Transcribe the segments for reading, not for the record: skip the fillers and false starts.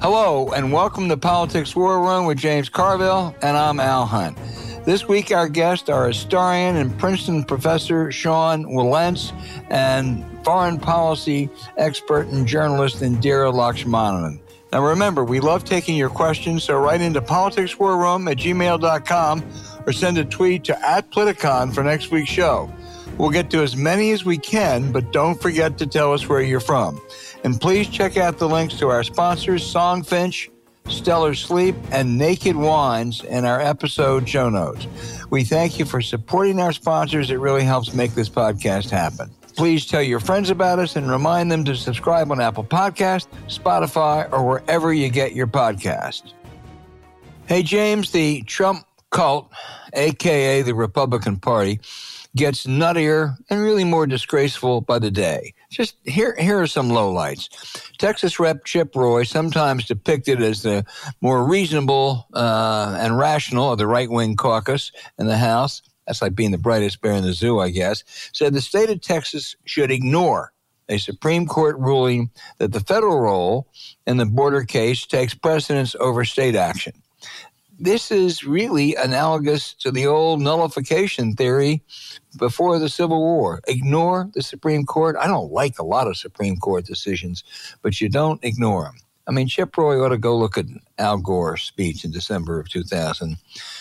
Hello, and welcome to Politics War Room with James Carville, and I'm Al Hunt. This week, our guests are historian and Princeton professor Sean Wilentz and foreign policy expert and journalist Indira Lakshmanan. Now, remember, we love taking your questions, so write into politicswarroom@gmail.com or send a tweet to @Politicon for next week's show. We'll get to as many as we can, but don't forget to tell us where you're from. And please check out the links to our sponsors, Songfinch, Stellar Sleep, and Naked Wines in our episode show notes. We thank you for supporting our sponsors. It really helps make this podcast happen. Please tell your friends about us and remind them to subscribe on Apple Podcasts, Spotify, or wherever you get your podcast. Hey, James, the Trump cult, a.k.a. the Republican Party, gets nuttier and really more disgraceful by the day. Just here are some lowlights. Texas Rep. Chip Roy, sometimes depicted as the more reasonable and rational of the right-wing caucus in the House, that's like being the brightest bear in the zoo, I guess, said the state of Texas should ignore a Supreme Court ruling that the federal role in the border case takes precedence over state action. This is really analogous to the old nullification theory before the Civil War. Ignore the Supreme Court. I don't like a lot of Supreme Court decisions, but you don't ignore them. I mean, Chip Roy ought to go look at Al Gore's speech in December of 2000.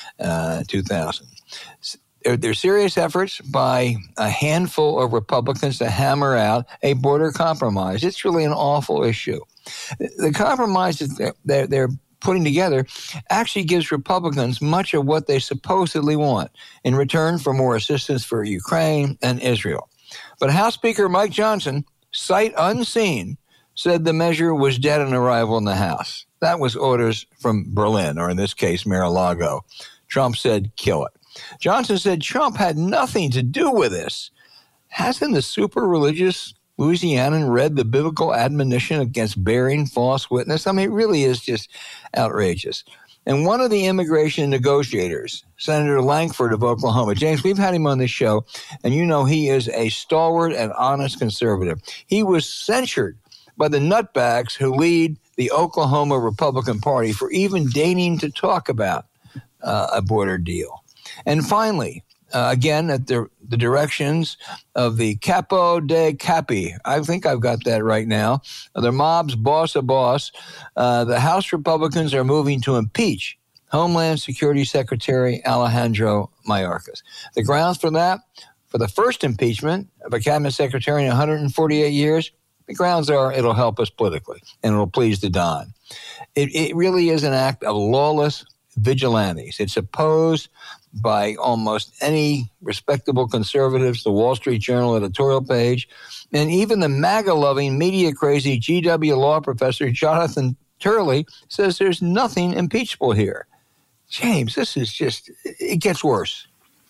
There are serious efforts by a handful of Republicans to hammer out a border compromise. It's really an awful issue. The compromise that they're putting together actually gives Republicans much of what they supposedly want in return for more assistance for Ukraine and Israel. But House Speaker Mike Johnson, sight unseen, said the measure was dead on arrival in the House. That was orders from Berlin, or in this case, Mar-a-Lago. Trump said, kill it. Johnson said Trump had nothing to do with this. Hasn't the super religious Louisianan read the biblical admonition against bearing false witness? I mean, it really is just outrageous. And one of the immigration negotiators, Senator Lankford of Oklahoma, James, we've had him on this show, and you know he is a stalwart and honest conservative. He was censured by the nutbags who lead the Oklahoma Republican Party for even deigning to talk about a border deal. And finally, again, at the directions of the Capo de Capi. I think I've got that right now. The mob's boss of boss. The House Republicans are moving to impeach Homeland Security Secretary Alejandro Mayorkas. The grounds for that, for the first impeachment of a cabinet secretary in 148 years, the grounds are it'll help us politically and it'll please the Don. It really is an act of lawless vigilantes. It's opposed by almost any respectable conservatives, the Wall Street Journal editorial page, and even the MAGA-loving, media-crazy GW law professor Jonathan Turley says there's nothing impeachable here. James, this is just, it gets worse.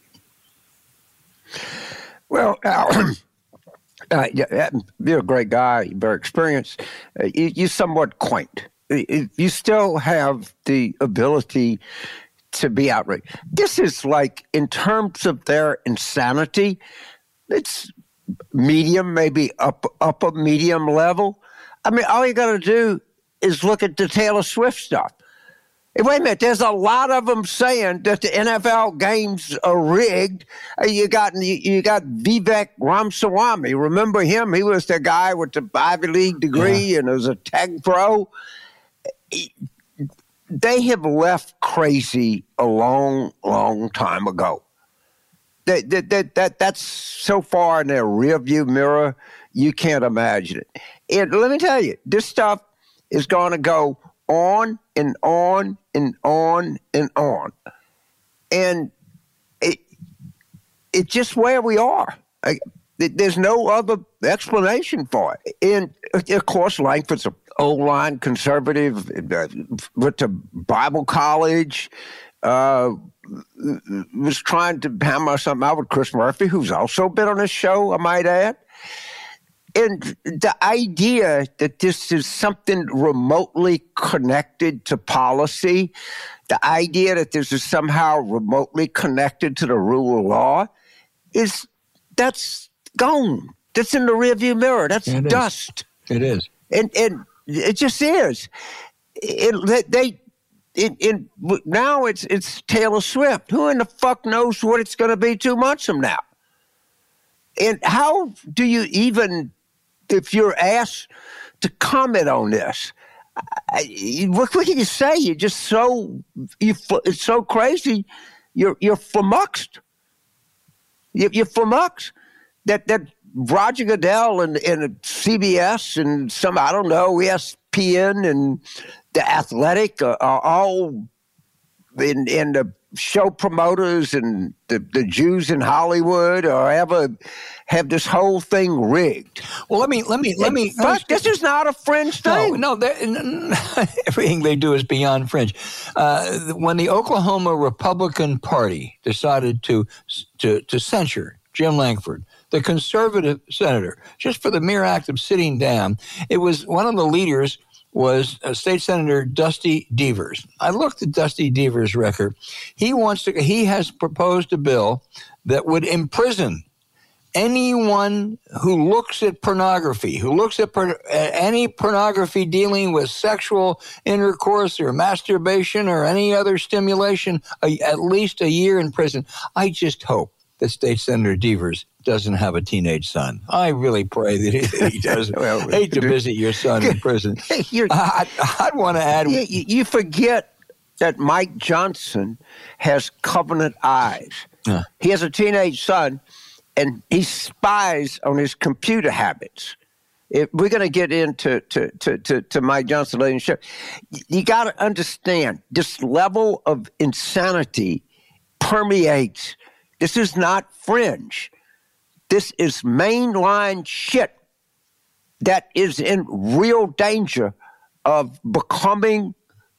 Well, you're a great guy, very experienced. You're somewhat quaint. You still have the ability to be outraged. This is like, in terms of their insanity, it's medium, maybe upper medium level. I mean, all you got to do is look at the Taylor Swift stuff. Hey, wait a minute, there's a lot of them saying that the NFL games are rigged. You got Vivek Ramaswamy. Remember him? He was the guy with the Ivy League degree and was a tech pro. They have left crazy a long, long time ago. That's so far in their rearview mirror, you can't imagine it. And let me tell you, this stuff is going to go on and on and on and on. And it's just where we are. There's no other explanation for it. And, of course, Lankford's an old-line conservative, went to Bible college, was trying to hammer something out with Chris Murphy, who's also been on this show, I might add. And the idea that this is something remotely connected to policy, the idea that this is somehow remotely connected to the rule of law, that's gone. That's in the rearview mirror. That's dust. It is. And it just is. now it's Taylor Swift. Who in the fuck knows what it's going to be 2 months from now? And how do you even, if you're asked to comment on this, what can you say? You're just it's so crazy. You're flummoxed. You're flummoxed. That Roger Goodell and CBS and some, I don't know, ESPN and The Athletic are all in the show promoters and the Jews in Hollywood or ever have this whole thing rigged. Well, let me. This is not a fringe thing. No, everything they do is beyond fringe. When the Oklahoma Republican Party decided to censure Jim Lankford, the conservative senator, just for the mere act of sitting down, it was one of the leaders was State Senator Dusty Devers. I looked at Dusty Devers' record. He has proposed a bill that would imprison anyone who looks at pornography, who looks at any pornography dealing with sexual intercourse or masturbation or any other stimulation, at least a year in prison. I just hope that State Senator Devers doesn't have a teenage son. I really pray that he doesn't. Well, hate to visit your son in prison. I'd want to add... You forget that Mike Johnson has covenant eyes. He has a teenage son, and he spies on his computer habits. If we're going to get into to Mike Johnson later in the show, you got to understand this level of insanity permeates. This is not fringe. This is mainline shit that is in real danger of becoming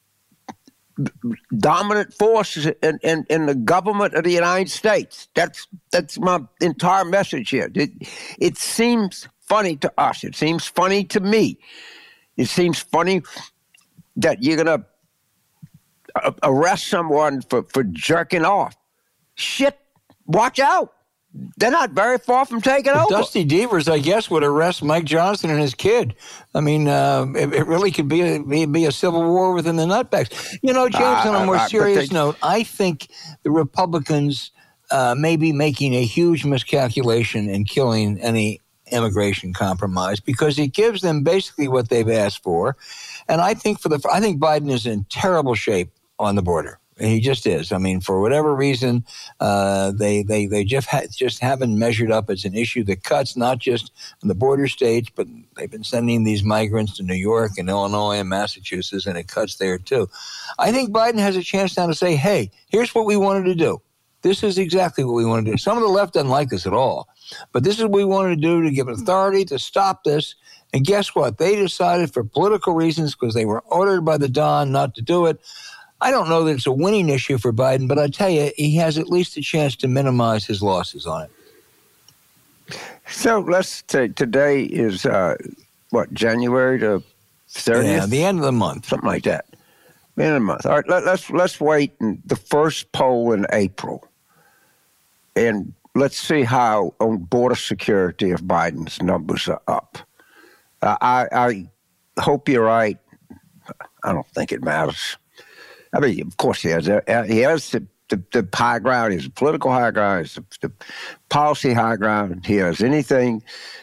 dominant force in the government of the United States. That's my entire message here. It seems funny to us. It seems funny to me. It seems funny that you're going to arrest someone for jerking off. Shit, watch out. They're not very far from taking over. Dusty Devers, I guess, would arrest Mike Johnson and his kid. I mean, it really could be a civil war within the nutbags. You know, James, on a more serious note, I think the Republicans may be making a huge miscalculation in killing any immigration compromise because it gives them basically what they've asked for. And I think Biden is in terrible shape on the border. He just is. I mean, for whatever reason, they just haven't measured up. It's an issue that cuts not just in the border states, but they've been sending these migrants to New York and Illinois and Massachusetts, and it cuts there too. I think Biden has a chance now to say, hey, here's what we wanted to do. This is exactly what we want to do. Some of the left doesn't like this at all, but this is what we wanted to do to give authority to stop this. And guess what? They decided for political reasons because they were ordered by the Don not to do it. I don't know that it's a winning issue for Biden, but I tell you, he has at least a chance to minimize his losses on it. So let's say today is, January the 30th? Yeah, the end of the month. Something like that. End of the month. All right, let's wait in the first poll in April. And let's see how on border security if Biden's numbers are up. I hope you're right. I don't think it matters. I mean, of course he has the high ground. He has the political high ground. He has the policy high ground. He has anything.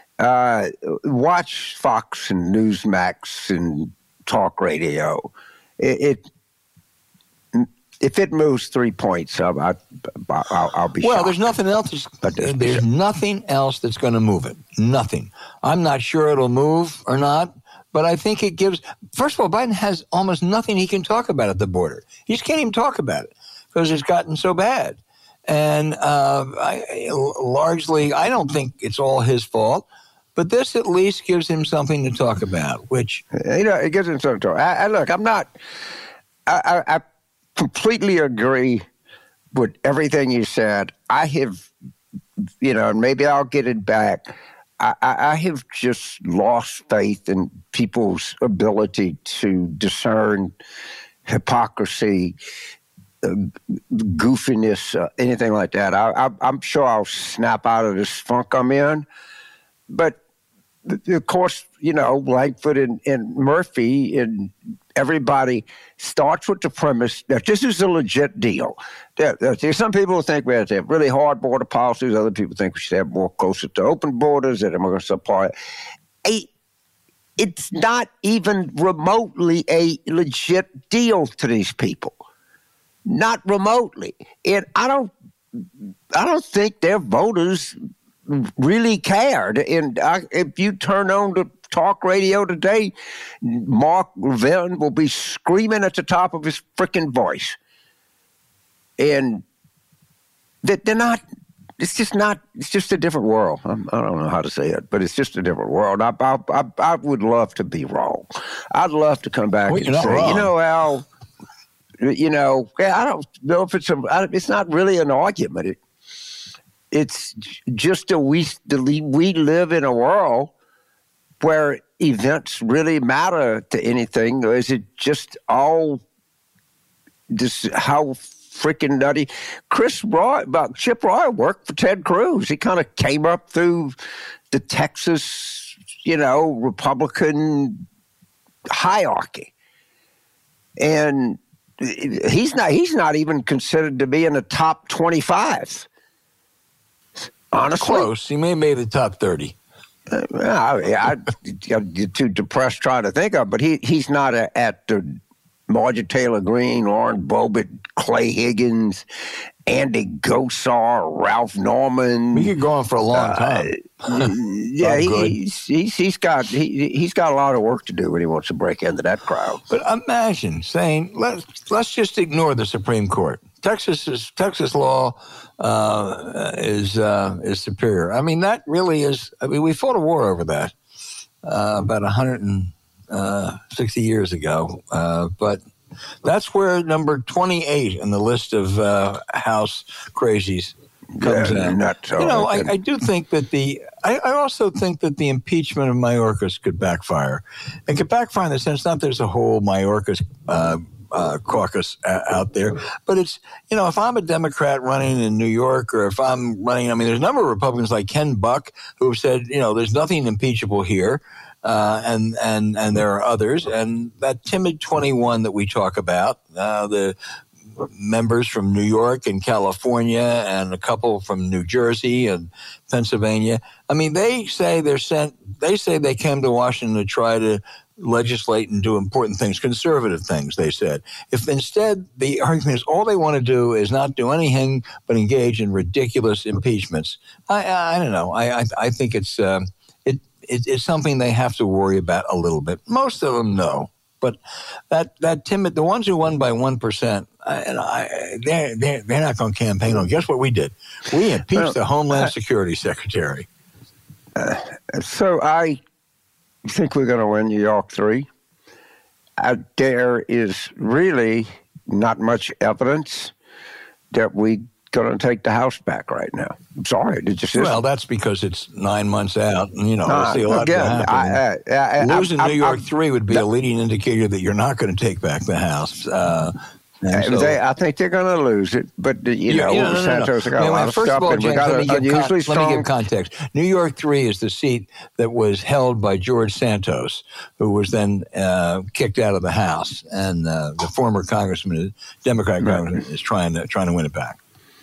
Watch Fox and Newsmax and talk radio. If it moves 3 points, I'll be shocked. Well, there's nothing else. There's nothing else that's going to move it. Nothing. I'm not sure it'll move or not. But I think it gives, first of all, Biden has almost nothing he can talk about at the border. He just can't even talk about it because it's gotten so bad. And largely, I don't think it's all his fault, but this at least gives him something to talk about, which... it gives him something to talk. I completely agree with everything you said. I have, and maybe I'll get it back. I have just lost faith in people's ability to discern hypocrisy, goofiness, anything like that. I'm sure I'll snap out of this funk I'm in. But, of course, Langford and Murphy and everybody starts with the premise that this is a legit deal. There's some people who think we have to have really hard border policies. Other people think we should have more closer to open borders that are going to supply. It's not even remotely a legit deal to these people. Not remotely. And I don't think their voters really cared. And if you turn on the talk radio today, Mark Levin will be screaming at the top of his freaking voice. And they're not, it's just a different world. I don't know how to say it, but it's just a different world. I would love to be wrong. I'd love to come back and say, wrong. Al, I don't know if it's not really an argument. It's just that we live in a world where events really matter to anything, or is it just all just how freaking nutty? Chip Roy worked for Ted Cruz. He kind of came up through the Texas, Republican hierarchy. And he's not even considered to be in the top 25. Honestly. Close. He may have made the top 30. I'm too depressed trying to think of, but he's not at the Marjorie Taylor Greene, Lauren Boebert, Clay Higgins, Andy Gosar, Ralph Norman. We could go on for a long time. Yeah, he's got a lot of work to do when he wants to break into that crowd. But imagine saying, let's just ignore the Supreme Court. Texas law is superior. I mean, that really is. I mean, we fought a war over that about 160 years ago. But that's where number 28 in the list of House crazies comes in. I do think that I also think that the impeachment of Mayorkas could backfire. It could backfire in the sense not there's a whole Mayorkas caucus out there, but it's, if I'm a Democrat running in New York, or if I'm running, there's a number of Republicans like Ken Buck who have said, there's nothing impeachable here. And there are others, and that timid 21 that we talk about, the members from New York and California and a couple from New Jersey and Pennsylvania. They say they came to Washington to try to legislate and do important things, conservative things, they said. If instead the argument is all they want to do is not do anything but engage in ridiculous impeachments, I don't know. I think it's something they have to worry about a little bit. Most of them know. But that timid, the ones who won by 1%, they're not going to campaign on. Guess what we did? We impeached the Homeland Security Secretary. So I think we're going to win New York 3. There is really not much evidence that we're going to take the House back right now. I'm sorry. It just well, that's because it's 9 months out, and we'll see a lot happen. Losing New York 3 would be a leading indicator that you're not going to take back the House. I think they're going to lose it, but Santos got a lot of first stuff, of all, and we James, got unusually strong. Let me give context. New York 3 is the seat that was held by George Santos, who was then kicked out of the House, and the former congressman, Democratic congressman, is trying to win it back.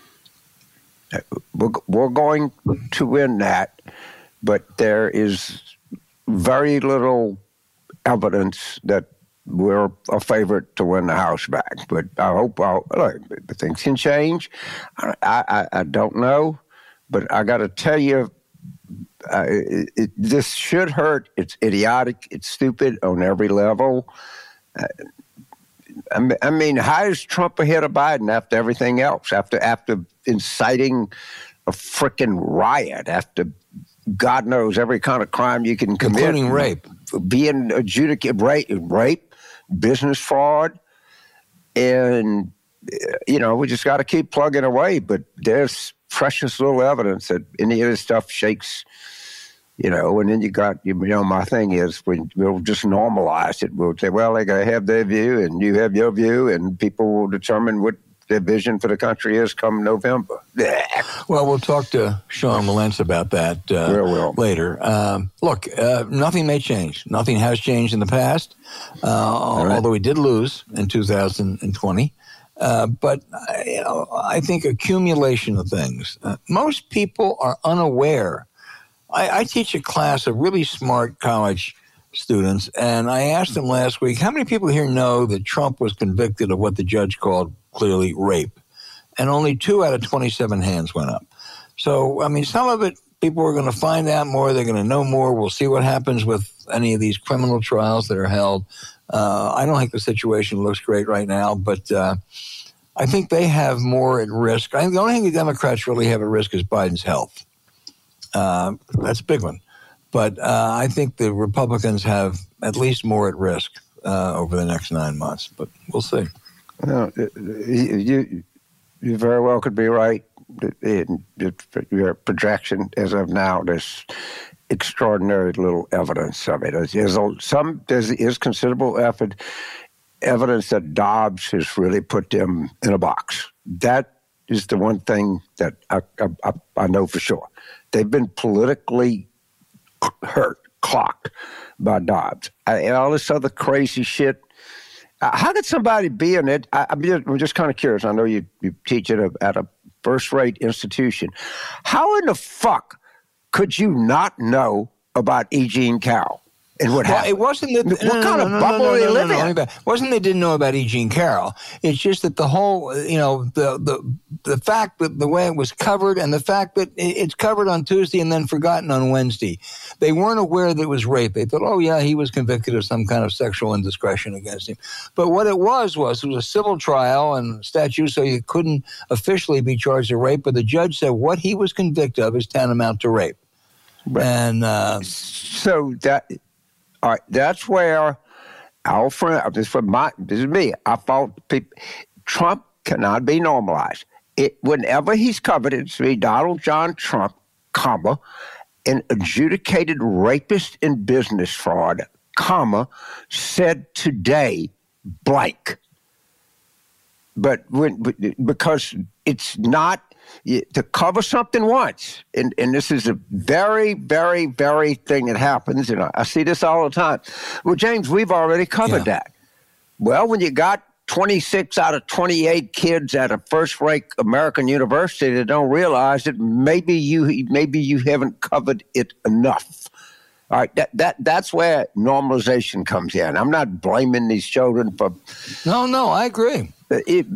We're going to win that, but there is very little evidence that we're a favorite to win the House back. But I hope things can change. I don't know, but I got to tell you, this should hurt. It's idiotic. It's stupid on every level. How is Trump ahead of Biden after everything else? After inciting a freaking riot, after God knows every kind of crime you can commit, including rape, being adjudicated, rape, business fraud, and we just got to keep plugging away. But there's precious little evidence that any of this stuff shakes. And then you got, my thing is, we'll just normalize it. We'll say, well, they got to have their view, and you have your view, and people will determine what their vision for the country is come November. Well, we'll talk to Sean Wilentz about that later. Look, nothing may change. Nothing has changed in the past, although we did lose in 2020. But I think accumulation of things. Most people are unaware. I teach a class of really smart college students, and I asked them last week, how many people here know that Trump was convicted of what the judge called clearly rape? And only 2 out of 27 hands went up. So, I mean, some of it, people are going to find out more. They're going to know more. We'll see what happens with any of these criminal trials that are held. I don't think the situation looks great right now, but I think they have more at risk. I think the only thing the Democrats really have at risk is Biden's health. That's a big one. But I think the Republicans have at least more at risk over the next 9 months. But we'll see. No, you very well could be right. Your projection as of now, there's extraordinary little evidence of it. There is considerable evidence that Dobbs has really put them in a box. That is the one thing that I know for sure. They've been politically clocked by Dobbs. And all this other crazy shit. How could somebody be in it? I'm just kind of curious. I know you teach at a first-rate institution. How in the fuck could you not know about E. Jean Carroll and what happened? It wasn't that. What kind of bubble they live in? It wasn't they didn't know about E. Jean Carroll. It's just that the whole, the fact that the way it was covered and the fact that it's covered on Tuesday and then forgotten on Wednesday. They weren't aware that it was rape. They thought, oh, yeah, he was convicted of some kind of sexual indiscretion against him. But what it was a civil trial and statute, so you couldn't officially be charged of rape. But the judge said what he was convicted of is tantamount to rape. Right. And so that... All right, that's where our friend, this is me, I thought Trump cannot be normalized. Whenever he's covered, it's to be Donald John Trump, comma, an adjudicated rapist in business fraud, comma, said today, blank. But because it's not, to cover something once, and this is a very, very, very thing that happens, and I see this all the time. Well, James, we've already covered that. Well, when you got 26 out of 28 kids at a first-rate American university that don't realize it, maybe you haven't covered it enough. All right, that's where normalization comes in. I'm not blaming these children for. No, I agree. There's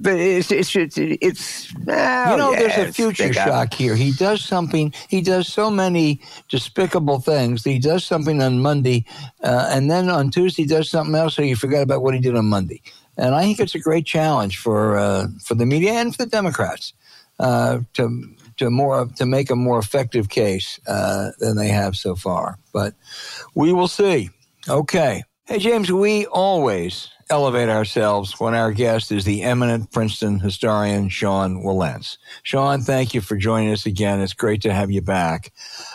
a future shock here. He does something. He does so many despicable things. He does something on Monday, and then on Tuesday he does something else. So you forget about what he did on Monday. And I think it's a great challenge for the media and for the Democrats to make a more effective case than they have so far. But we will see. Okay. Hey, James, we always elevate ourselves when our guest is the eminent Princeton historian, Sean Wilentz. Sean, thank you for joining us again. It's great to have you back.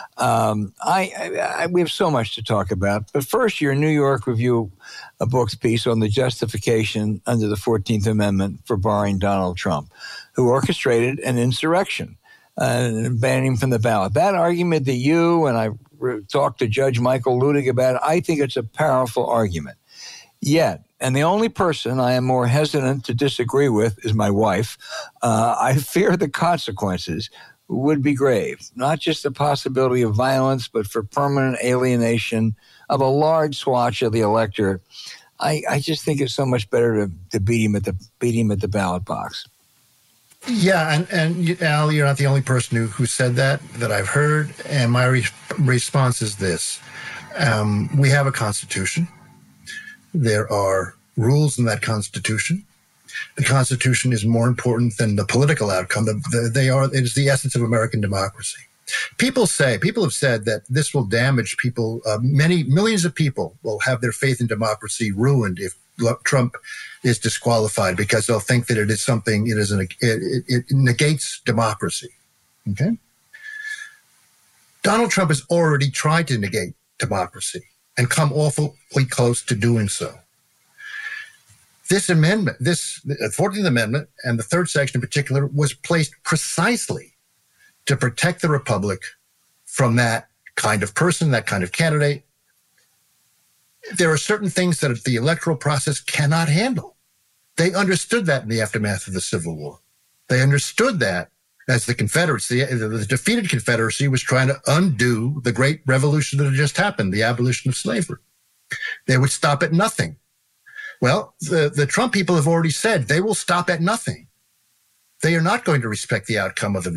We have so much to talk about. But first, your New York Review of Books piece on the justification under the 14th Amendment for barring Donald Trump, who orchestrated an insurrection and banning him from the ballot. That argument that you and I talked to Judge Michael Ludig about, I think it's a powerful argument. Yet, and the only person I am more hesitant to disagree with is my wife, I fear the consequences would be grave. Not just the possibility of violence, but for permanent alienation of a large swatch of the electorate. I just think it's so much better to beat him at the ballot box. Yeah, and Al, you're not the only person who said that I've heard. And my response is this. We have a constitution. There are rules in that constitution. The Constitution is more important than the political outcome. It is the essence of American democracy. People have said that this will damage people. Millions of people will have their faith in democracy ruined if Trump is disqualified, because they'll think that it is something. It negates democracy. Okay. Donald Trump has already tried to negate democracy and come awfully close to doing so. This amendment, the 14th Amendment and the third section in particular, was placed precisely to protect the Republic from that kind of person, that kind of candidate. There are certain things that the electoral process cannot handle. They understood that in the aftermath of the Civil War. They understood that as the Confederacy, the defeated Confederacy, was trying to undo the great revolution that had just happened, the abolition of slavery. They would stop at nothing. Well, the Trump people have already said they will stop at nothing. They are not going to respect the outcome of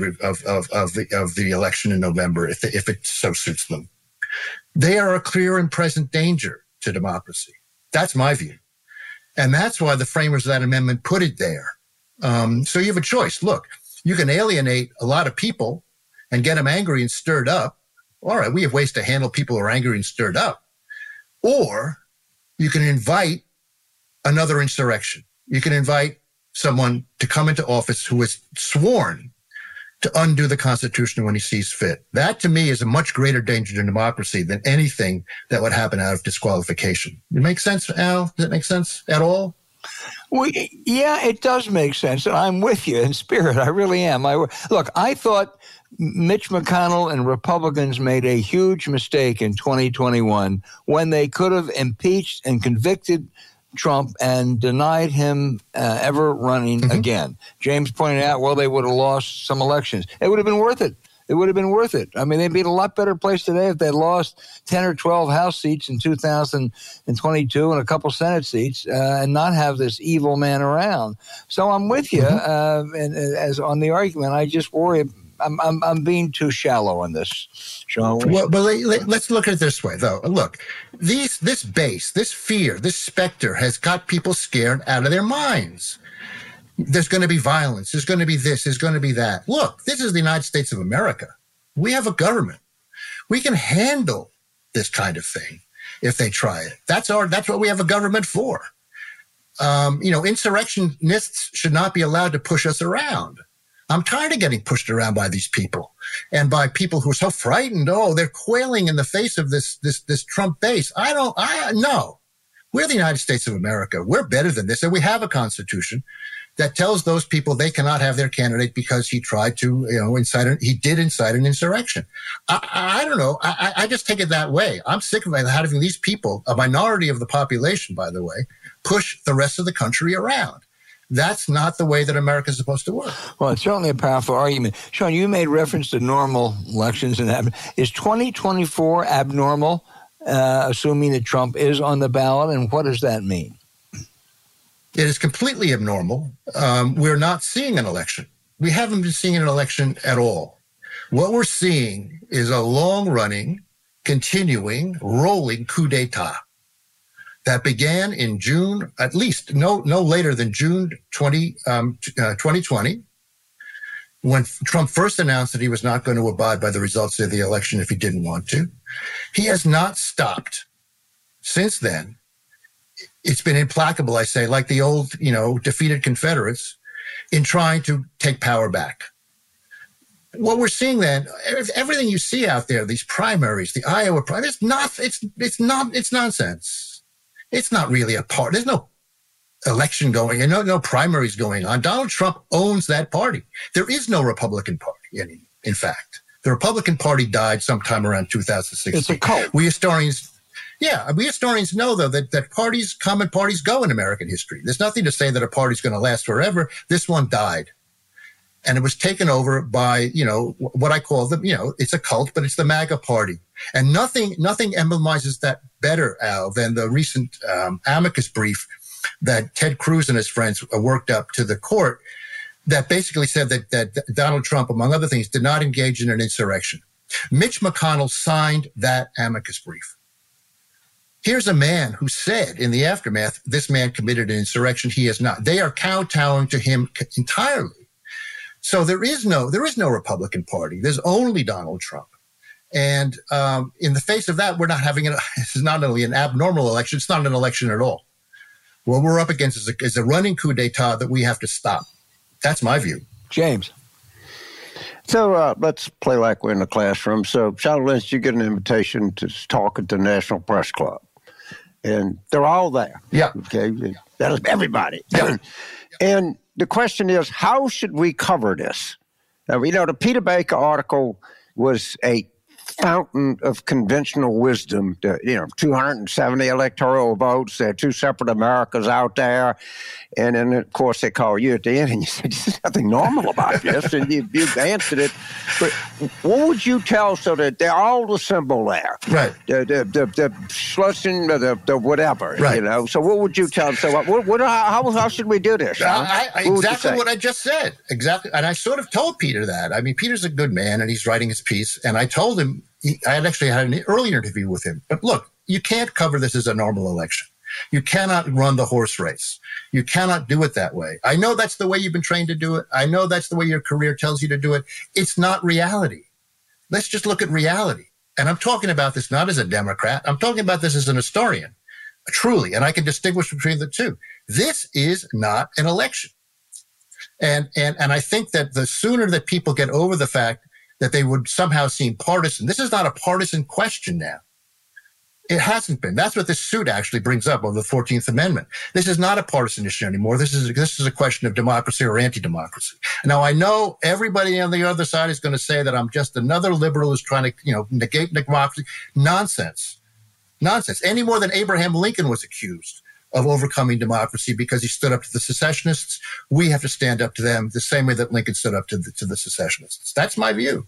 the election in November if it so suits them. They are a clear and present danger to democracy. That's my view. And that's why the framers of that amendment put it there. So you have a choice. Look, you can alienate a lot of people and get them angry and stirred up. All right, we have ways to handle people who are angry and stirred up. Or you can invite another insurrection. You can invite someone to come into office who is sworn to undo the Constitution when he sees fit. That, to me, is a much greater danger to democracy than anything that would happen out of disqualification. It makes sense, Al? Does it make sense at all? Well, yeah, it does make sense. I'm with you in spirit. I really am. Look, I thought Mitch McConnell and Republicans made a huge mistake in 2021 when they could have impeached and convicted Trump and denied him ever running again. James pointed out, well, they would have lost some elections. It would have been worth it. It would have been worth it. I mean, they'd be in a lot better place today if they lost 10 or 12 House seats in 2022 and a couple Senate seats and not have this evil man around. So I'm with you. And as on the argument, I just worry. I'm being too shallow on this, Sean. Well, let's look at it this way, though. Look, this base, this fear, this specter has got people scared out of their minds. There's going to be violence. There's going to be this. There's going to be that. Look, this is the United States of America. We have a government. We can handle this kind of thing if they try it. That's what we have a government for. Insurrectionists should not be allowed to push us around. I'm tired of getting pushed around by these people and by people who are so frightened. Oh, they're quailing in the face of this Trump base. No. We're the United States of America. We're better than this. And we have a constitution that tells those people they cannot have their candidate because he tried to, incite an insurrection. I don't know. I just take it that way. I'm sick of having these people, a minority of the population, by the way, push the rest of the country around. That's not the way that America is supposed to work. Well, it's certainly a powerful argument. Sean, you made reference to normal elections. Is 2024 abnormal, assuming that Trump is on the ballot? And what does that mean? It is completely abnormal. We're not seeing an election. We haven't been seeing an election at all. What we're seeing is a long-running, continuing, rolling coup d'etat that began in June, at least no later than June 2020, when Trump first announced that he was not going to abide by the results of the election if he didn't want to. He has not stopped since then. It's been implacable, I say, like the old, defeated Confederates in trying to take power back. What we're seeing then, everything you see out there, these primaries, the Iowa primary, it's nonsense. It's not really a part. There's no election going on, no primaries going on. Donald Trump owns that party. There is no Republican Party, in fact. The Republican Party died sometime around 2016. It's a cult. We historians know, though, that common parties go in American history. There's nothing to say that a party's going to last forever. This one died. And it was taken over by, what I call it's a cult, but it's the MAGA party. And nothing emblemizes that better, Al, than the recent amicus brief that Ted Cruz and his friends worked up to the court that basically said that Donald Trump, among other things, did not engage in an insurrection. Mitch McConnell signed that amicus brief. Here's a man who said in the aftermath, this man committed an insurrection. He has not. They are kowtowing to him entirely. So there is no Republican Party. There's only Donald Trump. And in the face of that, we're not having this is not only an abnormal election, it's not an election at all. What we're up against is a running coup d'etat that we have to stop. That's my view. James. So let's play like we're in the classroom. So, Sean Lynch, you get an invitation to talk at the National Press Club. and they're all there. Yeah. Okay. That is everybody. Yeah. And the question is, how should we cover this? Now, the Peter Baker article was a fountain of conventional wisdom. 270 electoral votes. There are two separate Americas out there. And then, of course, they call you at the end and you say, there's nothing normal about this. And you answered it. But what would you tell so that they're all assembled there? Right. The Schlussen, the whatever, right. So what would you tell them? So how should we do this? Exactly what I just said. Exactly. And I sort of told Peter that. I mean, Peter's a good man and he's writing his piece. And I told him, I had actually had an earlier interview with him. But look, you can't cover this as a normal election. You cannot run the horse race. You cannot do it that way. I know that's the way you've been trained to do it. I know that's the way your career tells you to do it. It's not reality. Let's just look at reality. And I'm talking about this not as a Democrat. I'm talking about this as an historian, truly. And I can distinguish between the two. This is not an election. And I think that the sooner that people get over the fact that they would somehow seem partisan, this is not a partisan question now. It hasn't been. That's what this suit actually brings up of the 14th Amendment. This is not a partisan issue anymore. This is a question of democracy or anti-democracy. Now, I know everybody on the other side is going to say that I'm just another liberal who's trying to, negate democracy. Nonsense. Nonsense. Any more than Abraham Lincoln was accused of overcoming democracy because he stood up to the secessionists. We have to stand up to them the same way that Lincoln stood up to the secessionists. That's my view.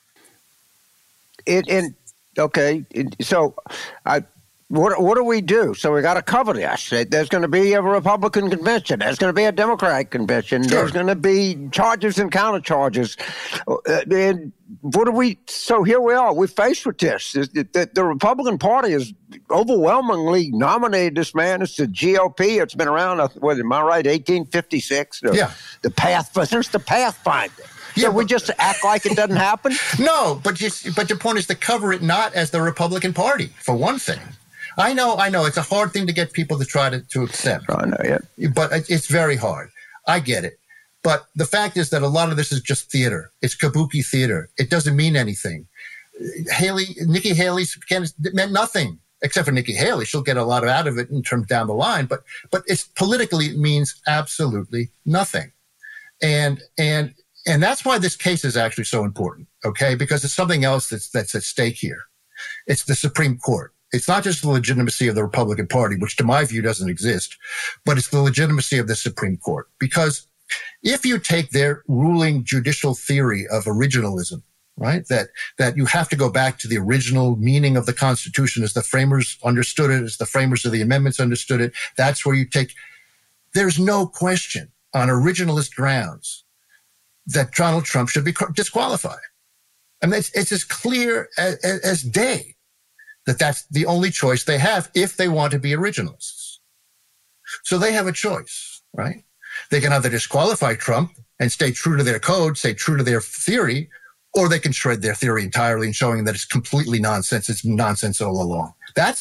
Okay, so what do we do? So we got to cover this. There's going to be a Republican convention. There's going to be a Democratic convention. Sure. There's going to be charges and countercharges. And what do we? So here we are. We're faced with this. The Republican Party has overwhelmingly nominated this man. It's the GOP. It's been around. Am I right? 1856. Yeah. The Pathfinder. Yeah, so we just act like it doesn't happen? No, but your point is to cover it not as the Republican Party, for one thing. I know. It's a hard thing to get people to try to accept. I know, yeah. But it's very hard. I get it. But the fact is that a lot of this is just theater. It's kabuki theater. It doesn't mean anything. Nikki Haley's candidacy meant nothing, except for Nikki Haley. She'll get a lot out of it in terms down the line. But it's politically, it means absolutely nothing. And that's why this case is actually so important, okay? Because it's something else that's at stake here. It's the Supreme Court. It's not just the legitimacy of the Republican Party, which to my view doesn't exist, but it's the legitimacy of the Supreme Court. Because if you take their ruling judicial theory of originalism, right, that you have to go back to the original meaning of the Constitution as the framers understood it, as the framers of the amendments understood it, that's where you take, there's no question on originalist grounds that Donald Trump should be disqualified. I mean, it's as clear as day that that's the only choice they have if they want to be originalists. So they have a choice, right? They can either disqualify Trump and stay true to their code, stay true to their theory, or they can shred their theory entirely and showing that it's completely nonsense. It's nonsense all along. That's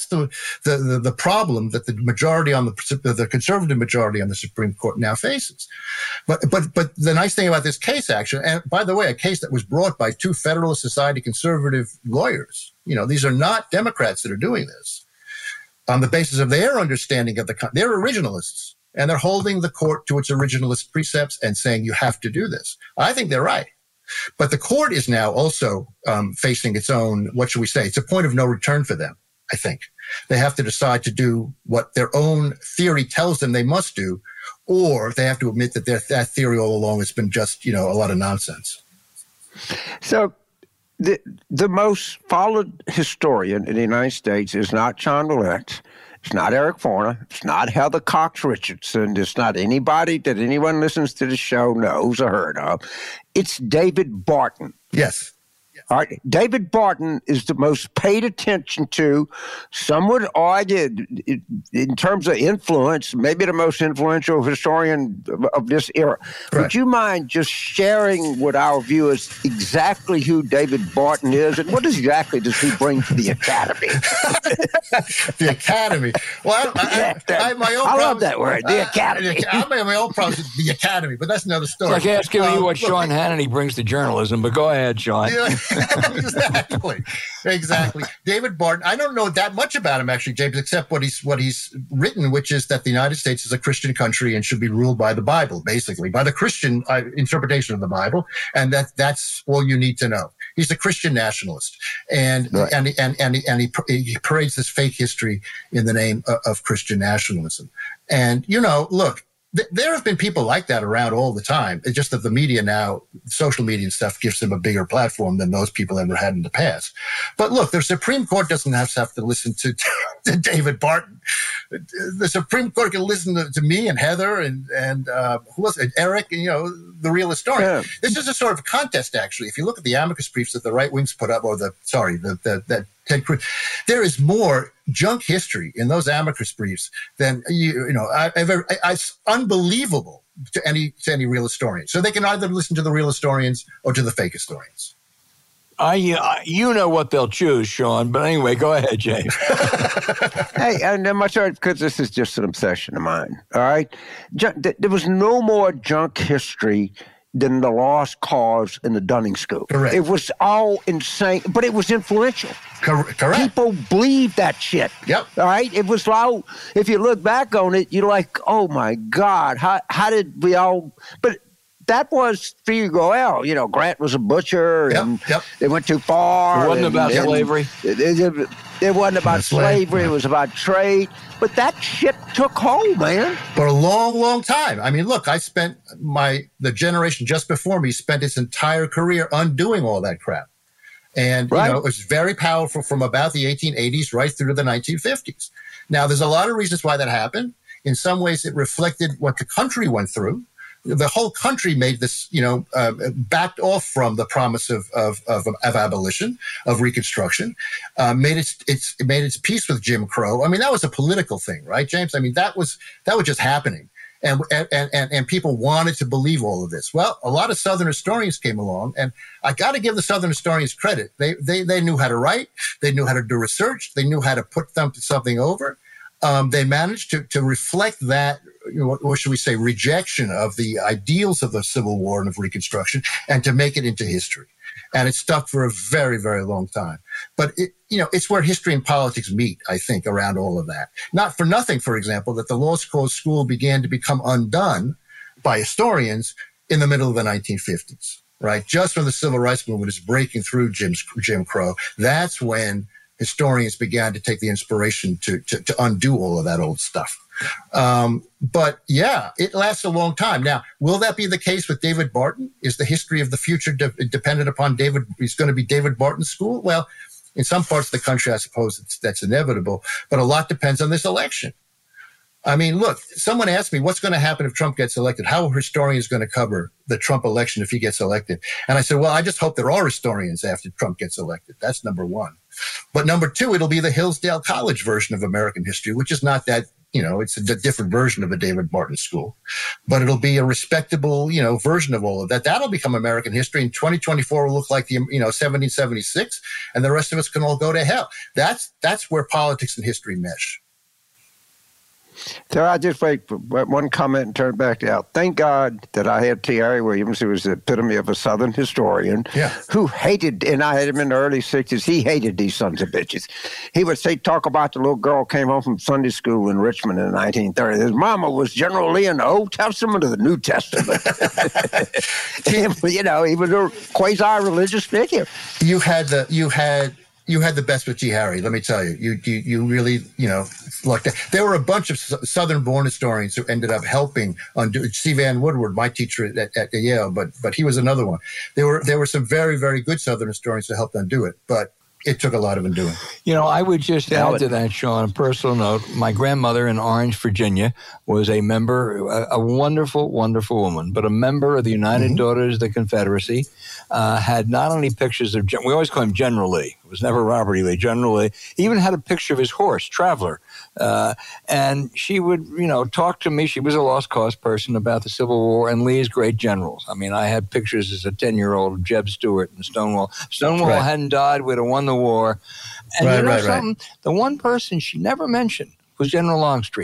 the problem that the majority on the conservative majority on the Supreme Court now faces. But the nice thing about this case, actually, and by the way, a case that was brought by two Federalist Society conservative lawyers. These are not Democrats that are doing this on the basis of their understanding of they're originalists, and they're holding the court to its originalist precepts and saying you have to do this. I think they're right. But the court is now also facing its own, what should we say? It's a point of no return for them, I think. They have to decide to do what their own theory tells them they must do, or they have to admit that that theory all along has been just, a lot of nonsense. So the most followed historian in the United States is not John Willett. It's not Eric Forner. It's not Heather Cox Richardson. It's not anybody that anyone listens to the show knows or heard of. It's David Barton. Yes. All right. David Barton is the most paid attention to. Some would argue, in terms of influence, maybe the most influential historian of this era. Right. Would you mind just sharing with our viewers exactly who David Barton is and what exactly does he bring to the Academy? The Academy. Well, I love that word, the Academy. I have my own problem with the Academy, but that's another story. It's like asking me what Sean Hannity brings to journalism, but go ahead, Sean. Exactly. David Barton, I don't know that much about him actually, James, except what he's written, which is that the United States is a Christian country and should be ruled by the Bible, basically, by the Christian interpretation of the Bible, and that's all you need to know. He's a Christian nationalist, and right. he parades this fake history in the name of Christian nationalism. And look. There have been people like that around all the time. It's just that the media now, social media and stuff, gives them a bigger platform than those people ever had in the past. But look, the Supreme Court doesn't have to listen to David Barton. The Supreme Court can listen to me and Heather and who else? And Eric, and, the real historian. Yeah. This is a sort of contest, actually. If you look at the amicus briefs that the right wings put up, or that Ted Cruz, there is more junk history in those amicus briefs than it's unbelievable to any real historian. So they can either listen to the real historians or to the fake historians. You know what they'll choose, Sean. But anyway, go ahead, James. Hey, and I'm sorry, because this is just an obsession of mine. All right, there was no more junk history than the Lost Cause and the Dunning Scoop. Correct. It was all insane, but it was influential. Correct. People believed that shit. Yep. All right? It was like, if you look back on it, you're like, oh my God, how did we all... But that was for you go, well, Grant was a butcher, and they went too far. It wasn't about slavery. It wasn't about slavery. It was about trade. But that shit took hold, man. For a long, long time. I mean, look, I spent the generation just before me spent its entire career undoing all that crap. And, right. It was very powerful from about the 1880s right through to the 1950s. Now, there's a lot of reasons why that happened. In some ways, it reflected what the country went through. The whole country made this, backed off from the promise of abolition, of Reconstruction, made its peace with Jim Crow. I mean, that was a political thing, right, James? I mean, that was just happening, and people wanted to believe all of this. Well, a lot of Southern historians came along, and I got to give the Southern historians credit. They knew how to write, they knew how to do research, they knew how to put something over. They managed to reflect that, what should we say, rejection of the ideals of the Civil War and of Reconstruction, and to make it into history. And it stuck for a very, very long time. But it's where history and politics meet, I think, around all of that. Not for nothing, for example, that the law school began to become undone by historians in the middle of the 1950s, right? Just when the Civil Rights Movement was breaking through Jim Crow, that's when historians began to take the inspiration to undo all of that old stuff. But yeah, it lasts a long time. Now, will that be the case with David Barton? Is the history of the future dependent upon he's going to be David Barton's school? Well, in some parts of the country, I suppose that's inevitable, but a lot depends on this election. I mean, look, someone asked me, what's going to happen if Trump gets elected? How are historians going to cover the Trump election if he gets elected? And I said, well, I just hope there are historians after Trump gets elected. That's number one. But number two, it'll be the Hillsdale College version of American history, which is not that, it's a different version of a David Barton school. But it'll be a respectable, version of all of that. That'll become American history. And 2024 will look like the, 1776, and the rest of us can all go to hell. That's where politics and history mesh. So I just make one comment and turn back out. Thank God that I had T. Harry Williams, who was the epitome of a Southern historian, who hated, and I had him in the early 60s, he hated these sons of bitches. He would talk about the little girl came home from Sunday school in Richmond in the 1930s. His mama was General Lee in the Old Testament or the New Testament. He was a quasi-religious figure. You had the best with G. Harry, let me tell you. You really, lucked out. There were a bunch of Southern-born historians who ended up helping undo. C. Van Woodward, my teacher at Yale, but he was another one. There were some very, very good Southern historians who helped undo it, but it took a lot of undoing. I would just add to that, Sean, a personal note. My grandmother in Orange, Virginia, was a member, a wonderful, wonderful woman, but a member of the United Daughters of the Confederacy, had not only pictures of, we always call him General Lee. It was never Robert E. Lee, General Lee. He even had a picture of his horse, Traveler. And she would, talk to me. She was a lost cause person about the Civil War and Lee's great generals. I mean, I had pictures as a 10-year-old of Jeb Stuart and Stonewall. Stonewall hadn't died, would have won the war. And something? The one person she never mentioned was General Longstreet,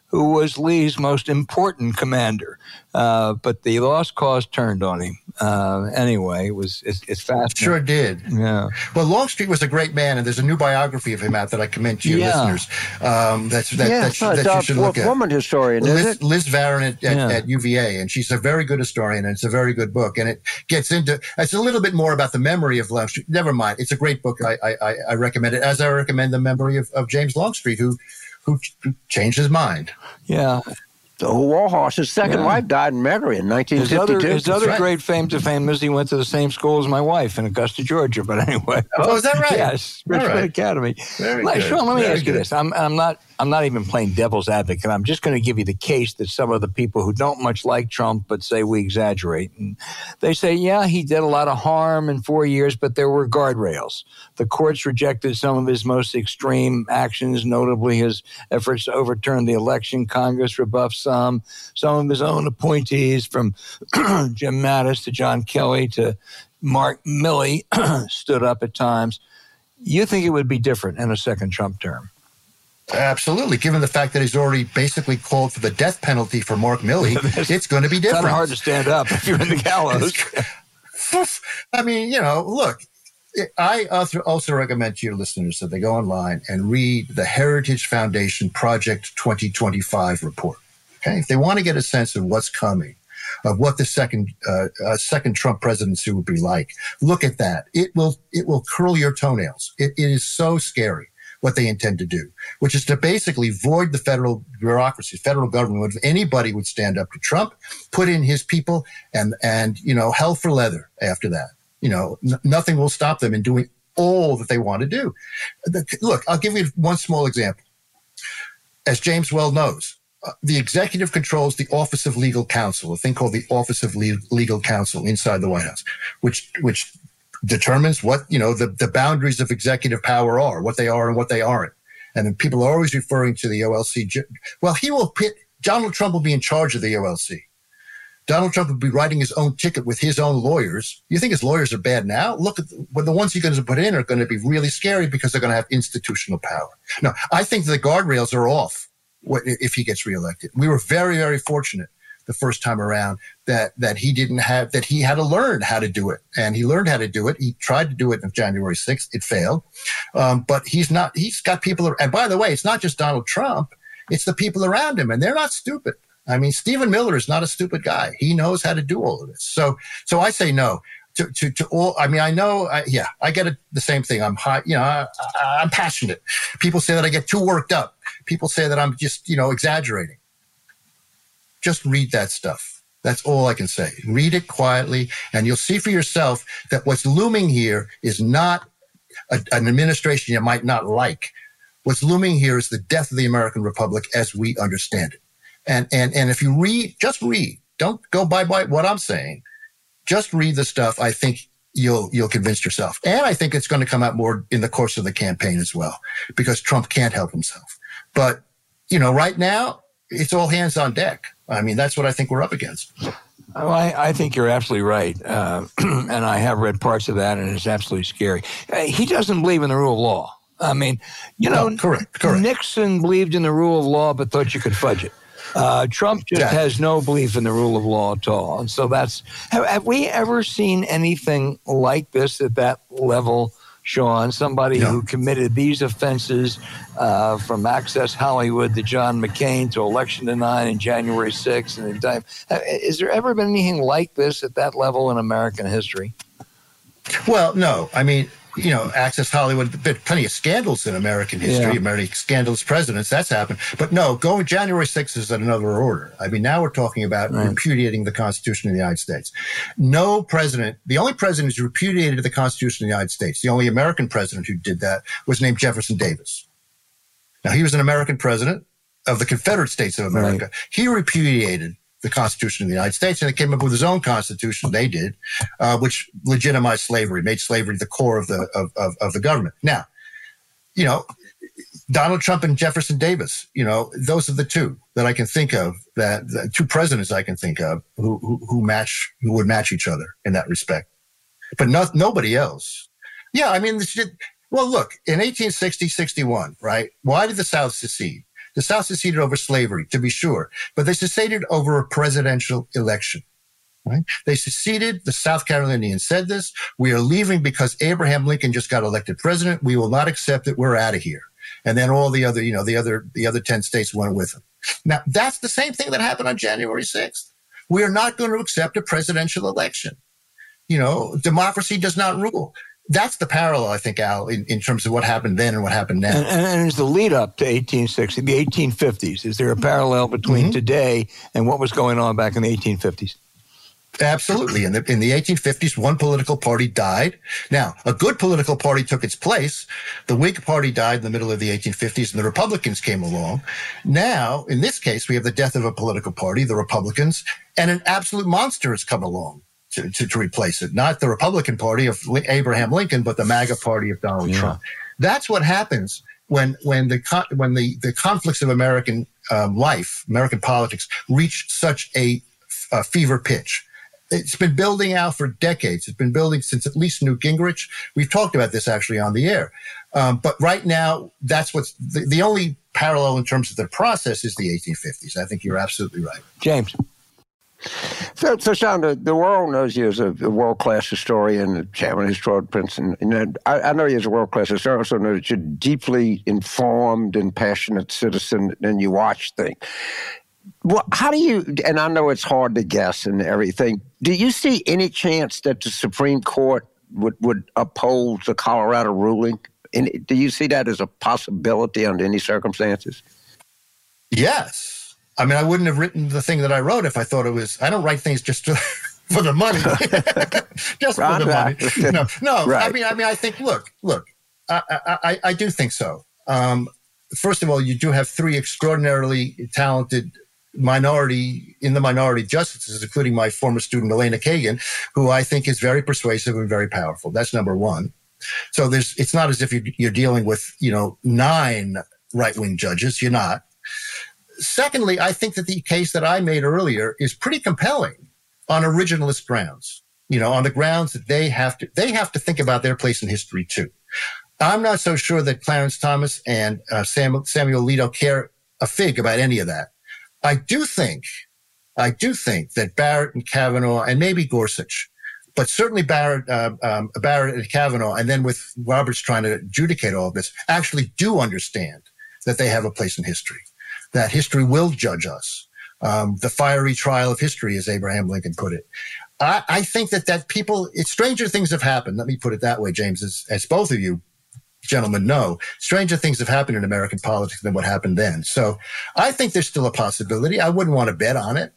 who was Lee's most important commander. But the lost cause turned on him. Anyway, it's fascinating. Sure did. Yeah. Well, Longstreet was a great man, and there's a new biography of him out that I commend to your listeners. That you should look at. Woman historian, is it? Liz Varon at UVA, and she's a very good historian, and it's a very good book. And it gets into, it's a little bit more about the memory of Longstreet. Never mind. It's a great book. I recommend it, as I recommend the memory of James Longstreet, who changed his mind. Yeah. Warhorse's second wife died in Metairie in 1952. His other great claim to fame is he went to the same school as my wife in Augusta, Georgia. But anyway. Oh, is that right? Yes. Richmond Academy. Very good. Sean, let me ask you good. this. I'm not even playing devil's advocate. I'm just going to give you the case that some of the people who don't much like Trump but say we exaggerate. And they say, yeah, he did a lot of harm in 4 years, but there were guardrails. The courts rejected some of his most extreme actions, notably his efforts to overturn the election. Congress rebuffed some of his own appointees, from Jim Mattis to John Kelly to Mark Milley, stood up at times. You think it would be different in a second Trump term? Absolutely. Given the fact that he's already basically called for the death penalty for Mark Milley, it's going to be different. It's kind of hard to stand up if you're in the gallows. I mean, look, I also recommend to your listeners that they go online and read the Heritage Foundation Project 2025 report. Okay, if they want to get a sense of what's coming, of what the second Trump presidency would be like, look at that. It will curl your toenails. It is so scary what they intend to do, which is to basically void the federal bureaucracy, federal government. If anybody would stand up to Trump, put in his people, and hell for leather after that. Nothing will stop them in doing all that they want to do. Look, I'll give you one small example. As James well knows, the executive controls the Office of Legal Counsel, a thing called the Office of Legal Counsel inside the White House, which determines what, the boundaries of executive power are, what they are and what they aren't. And then people are always referring to the OLC. Well, Donald Trump will be in charge of the OLC. Donald Trump will be writing his own ticket with his own lawyers. You think his lawyers are bad now? Look at the ones he's going to put in are going to be really scary because they're going to have institutional power. No, I think the guardrails are off if he gets reelected. We were very, very fortunate the first time around that he had to learn how to do it. And he learned how to do it. He tried to do it on January 6th. It failed. But he's got people. And by the way, it's not just Donald Trump. It's the people around him. And they're not stupid. I mean, Stephen Miller is not a stupid guy. He knows how to do all of this. So I say no to all. I mean, I know. I get it. The same thing. I'm high. I'm passionate. People say that I get too worked up. People say that I'm just, exaggerating. Just read that stuff. That's all I can say. Read it quietly, and you'll see for yourself that what's looming here is not an administration you might not like. What's looming here is the death of the American Republic as we understand it. And if you read, just read. Don't go by what I'm saying. Just read the stuff. I think you'll convince yourself. And I think it's going to come out more in the course of the campaign as well, because Trump can't help himself. But, right now, it's all hands on deck. I mean, that's what I think we're up against. Well, I think you're absolutely right. And I have read parts of that, and it's absolutely scary. He doesn't believe in the rule of law. I mean, No, correct. Nixon believed in the rule of law but thought you could fudge it. Trump just has no belief in the rule of law at all. And so have we ever seen anything like this at that level, Sean? Somebody who committed these offenses from Access Hollywood to John McCain to Election Denied and January 6th. And is there ever been anything like this at that level in American history? Well, no. I mean, Access Hollywood, there have been plenty of scandals in American history, many scandalous presidents, that's happened. But no, going January 6th is another order. I mean, now we're talking about repudiating the Constitution of the United States. No president, the only president who repudiated the Constitution of the United States, the only American president who did that, was named Jefferson Davis. Now, he was an American president of the Confederate States of America. Right. He repudiated the Constitution of the United States, and it came up with his own constitution. They did, which legitimized slavery, made slavery the core of the government. Now, Donald Trump and Jefferson Davis, those are the two that I can think of, the two presidents I can think of who would match each other in that respect, but nobody else. Yeah, I mean, well, look, in 1860-61, right? Why did the South secede? The South seceded over slavery, to be sure, but they seceded over a presidential election. Right? They seceded. The South Carolinians said this. We are leaving because Abraham Lincoln just got elected president. We will not accept it. We're out of here. And then all the other, the other 10 states went with him. Now, that's the same thing that happened on January 6th. We are not going to accept a presidential election. Democracy does not rule. That's the parallel, I think, Al, in terms of what happened then and what happened now. And it's the lead up to 1860, the 1850s. Is there a parallel between today and what was going on back in the 1850s? Absolutely. In the 1850s, one political party died. Now, a good political party took its place. The Whig Party died in the middle of the 1850s, and the Republicans came along. Now, in this case, we have the death of a political party, the Republicans, and an absolute monster has come along to replace it. Not the Republican Party of Abraham Lincoln, but the MAGA Party of Donald Trump. That's what happens when the conflicts of American life, American politics, reach such a fever pitch. It's been building out for decades. It's been building since at least Newt Gingrich. We've talked about this actually on the air. But right now, that's what's the only parallel in terms of the process is the 1850s. I think you're absolutely right. James. So Sean, the world knows you as a world-class historian, a chairman of the Historical Princeton. And I know you as a world-class historian. I also know that you're a deeply informed and passionate citizen, and you watch things. Well, how do you, and I know it's hard to guess and everything, do you see any chance that the Supreme Court would uphold the Colorado ruling? And do you see that as a possibility under any circumstances? Yes. I mean, I wouldn't have written the thing that I wrote if I thought it was, I don't write things just for the money. Just for the money. No. Right. I mean, I think, look, I do think so. First of all, you do have three extraordinarily talented minority justices, including my former student, Elena Kagan, who I think is very persuasive and very powerful. That's number one. So it's not as if you're dealing with, 9 right-wing judges. You're not. Secondly, I think that the case that I made earlier is pretty compelling on originalist grounds, on the grounds that they have to think about their place in history too. I'm not so sure that Clarence Thomas and Samuel Alito care a fig about any of that. I do think that Barrett and Kavanaugh and maybe Gorsuch, but certainly Barrett and Kavanaugh, and then with Roberts trying to adjudicate all of this, actually do understand that they have a place in history, that history will judge us. The fiery trial of history, as Abraham Lincoln put it. I think that people, stranger things have happened. Let me put it that way, James, as both of you gentlemen know, stranger things have happened in American politics than what happened then. So I think there's still a possibility. I wouldn't want to bet on it.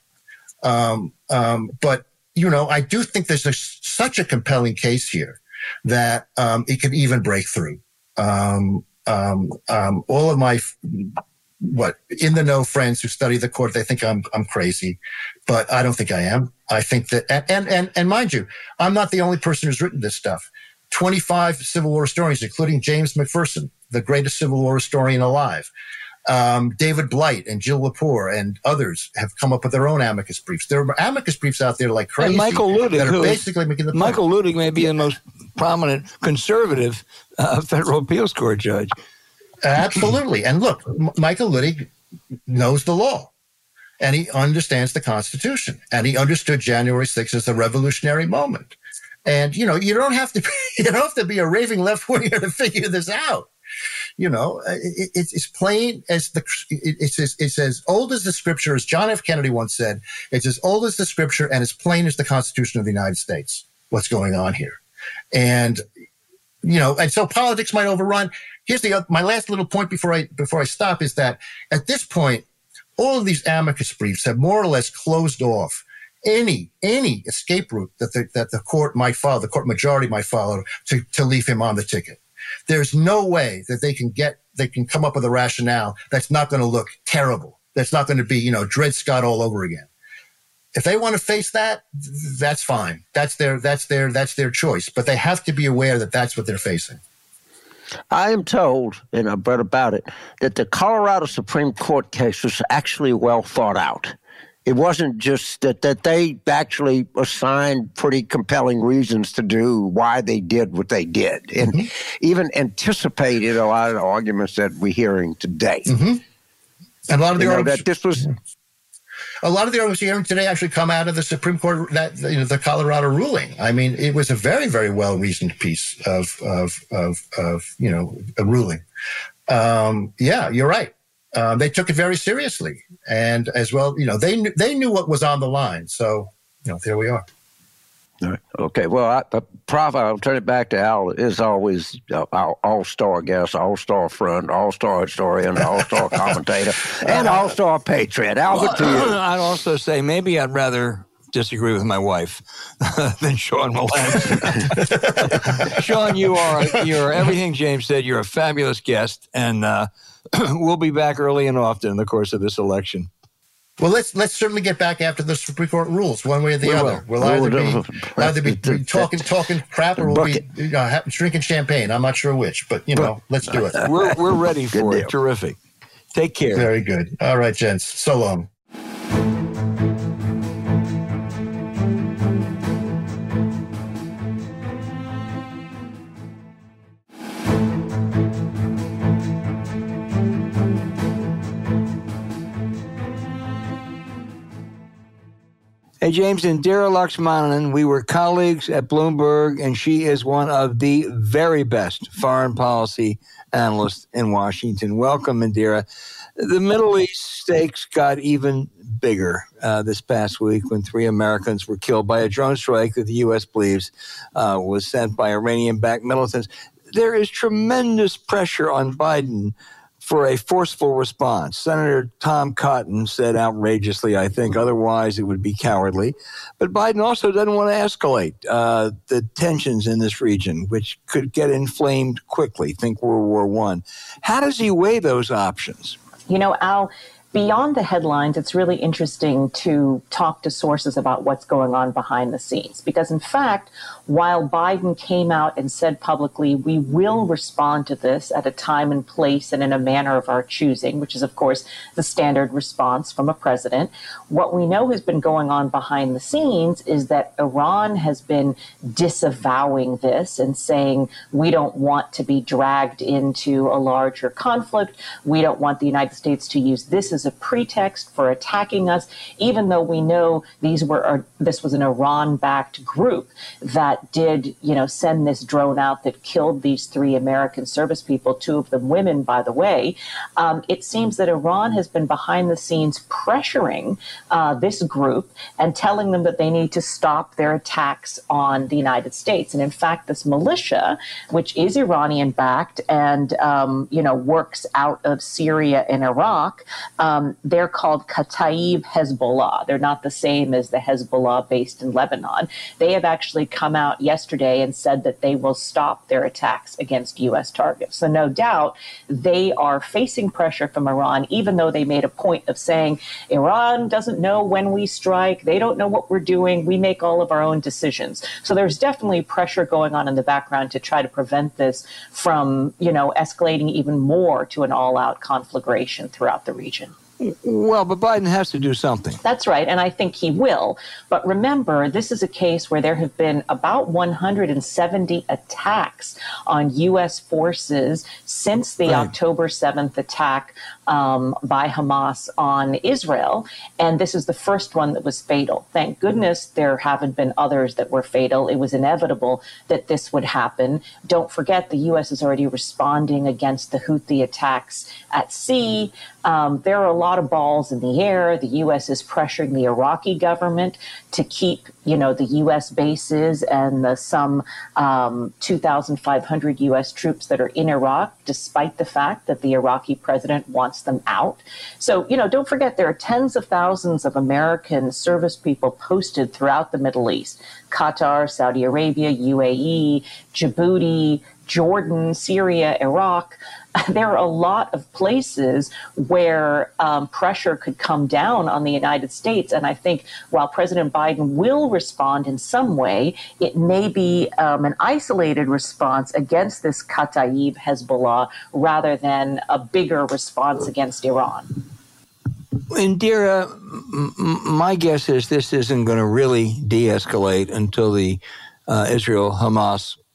But, I do think there's such a compelling case here that it could even break through. All of my in the know friends who study the court, they think I'm crazy, but I don't think I am. I think that, and mind you, I'm not the only person who's written this stuff. 25 Civil War historians, including James McPherson, the greatest Civil War historian alive. David Blight and Jill Lepore and others have come up with their own amicus briefs. There are amicus briefs out there like crazy. And Michael Ludig, that are basically making the point. Michael Ludig may be the most prominent conservative federal appeals court judge. Absolutely. And look, Michael Ludig knows the law. And he understands the Constitution. And he understood January 6th as a revolutionary moment. And, you don't have to be a raving left-winger to figure this out. It's plain as it's as old as the scripture, as John F. Kennedy once said. It's as old as the scripture and as plain as the Constitution of the United States. What's going on here? And, and so politics might overrun. Here's my last little point before I stop is that at this point, all of these amicus briefs have more or less closed off any escape route that the court might follow, the court majority might follow to leave him on the ticket. There's no way that they can come up with a rationale that's not going to look terrible. That's not going to be, Dred Scott all over again. If they want to face that, that's fine. That's their choice. But they have to be aware that that's what they're facing. I am told, and I've read about it, that the Colorado Supreme Court case was actually well thought out. It wasn't just that they actually assigned pretty compelling reasons to do why they did what they did, and even anticipated a lot of the arguments that we're hearing today. And a lot of the arguments that this was. A lot of the arguments hearing today actually come out of the Supreme Court, that the Colorado ruling. I mean, it was a very, very well-reasoned piece of a ruling. Yeah, you're right. They took it very seriously, and as well, they knew what was on the line. So, there we are. All right. Okay. Well, Prof, I'll turn it back to Al. Is always our all-star guest, all-star friend, all-star historian, all-star commentator, and all-star patriot. Albert, to you. I'd also say maybe I'd rather disagree with my wife than Sean Melancon. Sean, you're everything James said. You're a fabulous guest, and we'll be back early and often in the course of this election. Well, let's certainly get back after the Supreme Court rules, one way or the other. We'll either be talking crap, or we'll be drinking champagne. I'm not sure which, but let's do it. We're ready for it. Terrific. Take care. Very good. All right, gents. So long. Hey, James, Indira Lakshmanan, we were colleagues at Bloomberg, and she is one of the very best foreign policy analysts in Washington. Welcome, Indira. The Middle East stakes got even bigger this past week when 3 Americans were killed by a drone strike that the U.S. believes was sent by Iranian-backed militants. There is tremendous pressure on Biden for a forceful response. Senator Tom Cotton said outrageously, I think, otherwise it would be cowardly. But Biden also doesn't want to escalate the tensions in this region, which could get inflamed quickly. Think World War I. How does he weigh those options? Al, beyond the headlines, it's really interesting to talk to sources about what's going on behind the scenes. Because, in fact, while Biden came out and said publicly, we will respond to this at a time and place and in a manner of our choosing, which is, of course, the standard response from a president, what we know has been going on behind the scenes is that Iran has been disavowing this and saying, we don't want to be dragged into a larger conflict. We don't want the United States to use this as a pretext for attacking us, even though we know this was an Iran-backed group that did, send this drone out that killed these 3 American service people, 2 of them women, by the way. It seems that Iran has been behind the scenes pressuring this group and telling them that they need to stop their attacks on the United States. And in fact, this militia, which is Iranian-backed and, works out of Syria and Iraq, they're called Kataib Hezbollah. They're not the same as the Hezbollah based in Lebanon. They have actually come out yesterday and said that they will stop their attacks against U.S. targets. So no doubt they are facing pressure from Iran, even though they made a point of saying Iran doesn't know when we strike. They don't know what we're doing. We make all of our own decisions. So there's definitely pressure going on in the background to try to prevent this from, escalating even more to an all-out conflagration throughout the region. Well, but Biden has to do something. That's right, and I think he will. But remember, this is a case where there have been about 170 attacks on U.S. forces since the October 7th attack by Hamas on Israel, and this is the first one that was fatal. Thank goodness there haven't been others that were fatal. It was inevitable that this would happen. Don't forget, the U.S. is already responding against the Houthi attacks at sea. There are a lot of balls in the air. The U.S. is pressuring the Iraqi government to keep, the U.S. bases and the some 2,500 U.S. troops that are in Iraq, despite the fact that the Iraqi president wants them out. So, don't forget, there are tens of thousands of American service people posted throughout the Middle East: Qatar, Saudi Arabia, UAE, Djibouti, Jordan, Syria, Iraq. There are a lot of places where pressure could come down on the United States. And I think while President Biden will respond in some way, it may be an isolated response against this Kataib Hezbollah rather than a bigger response against Iran. Indira, my guess is this isn't going to really de-escalate until the Israel-Hamas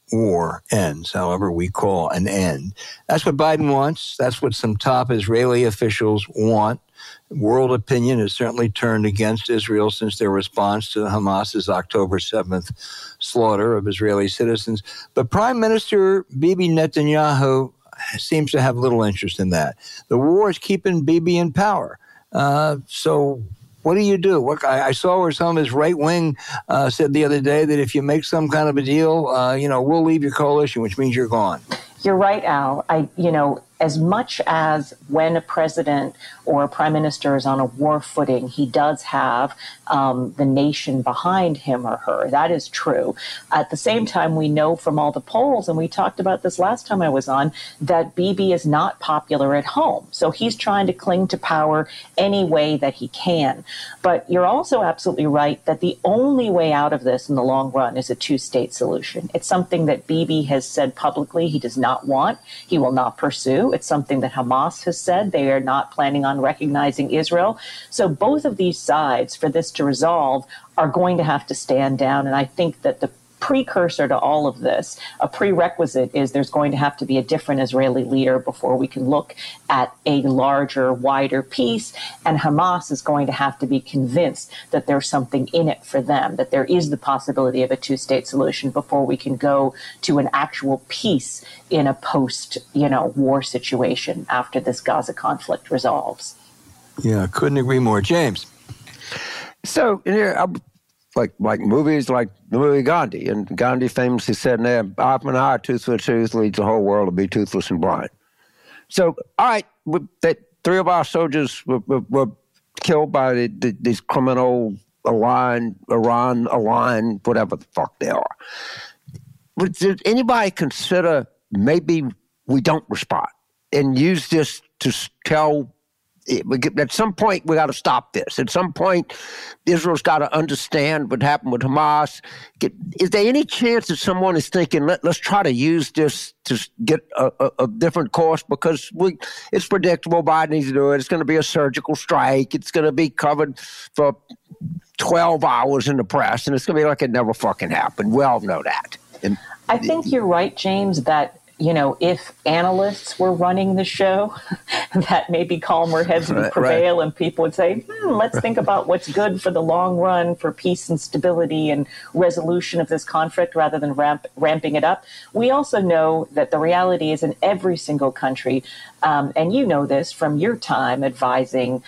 war ends, however we call an end. That's what Biden wants. That's what some top Israeli officials want. World opinion has certainly turned against Israel since their response to Hamas's October 7th slaughter of Israeli citizens. But Prime Minister Bibi Netanyahu seems to have little interest in that. The war is keeping Bibi in power. So what do you do? I saw where some of his right wing said the other day that if you make some kind of a deal, we'll leave your coalition, which means you're gone. You're right, Al. As much as when a president or a prime minister is on a war footing, he does have the nation behind him or her. That is true. At the same time, we know from all the polls, and we talked about this last time I was on, that Bibi is not popular at home. So he's trying to cling to power any way that he can. But you're also absolutely right that the only way out of this in the long run is a two-state solution. It's something that Bibi has said publicly he does not want, he will not pursue. It's something that Hamas has said. They are not planning on recognizing Israel. So both of these sides, for this to resolve, are going to have to stand down. And I think that the precursor to all of this, a prerequisite, is there's going to have to be a different Israeli leader before we can look at a larger, wider peace. And Hamas is going to have to be convinced that there's something in it for them, that there is the possibility of a two-state solution before we can go to an actual peace in a post-war situation after this Gaza conflict resolves. Yeah, couldn't agree more. James. So, like movies like the movie Gandhi, and Gandhi famously said, "Eye for an eye, tooth for a tooth leads the whole world to be toothless and blind." So, all right, three of our soldiers were killed by these criminal Iran aligned, whatever the fuck they are. Does anybody consider maybe we don't respond and use this to tell? At some point, we got to stop this. At some point, Israel's got to understand what happened with Hamas. Is there any chance that someone is thinking, let's try to use this to get a different course? Because it's predictable. Biden needs to do it. It's going to be a surgical strike. It's going to be covered for 12 hours in the press, and it's going to be like it never fucking happened. We all know that. I think you're right, James, that if analysts were running the show, that maybe calmer heads would prevail, and people would say, let's think about what's good for the long run, for peace and stability and resolution of this conflict rather than ramping it up. We also know that the reality is in every single country, and you know this from your time advising,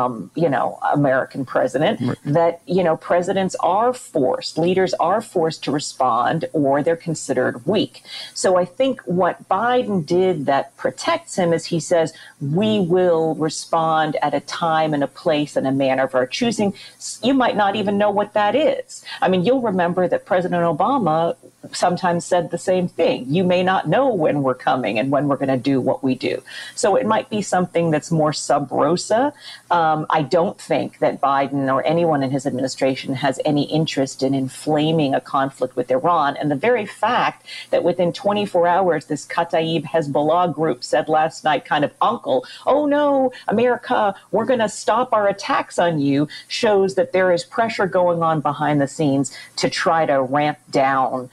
American president, that, presidents are forced, leaders are forced to respond, or they're considered weak. So I think what Biden did that protects him is he says, we will respond at a time and a place and a manner of our choosing. You might not even know what that is. I mean, you'll remember that President Obama sometimes said the same thing. You may not know when we're coming and when we're going to do what we do. So it might be something that's more sub rosa. I don't think that Biden or anyone in his administration has any interest in inflaming a conflict with Iran. And the very fact that within 24 hours, this Kataib Hezbollah group said last night, kind of uncle, oh no, America, we're going to stop our attacks on you, shows that there is pressure going on behind the scenes to try to ramp down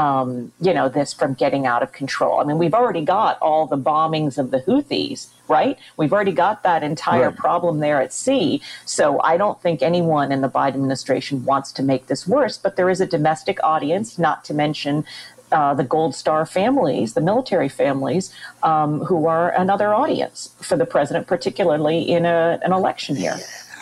this from getting out of control. I mean, we've already got all the bombings of the Houthis, right? We've already got that entire problem there at sea. So I don't think anyone in the Biden administration wants to make this worse, but there is a domestic audience, not to mention the Gold Star families, the military families, who are another audience for the president, particularly in an election year.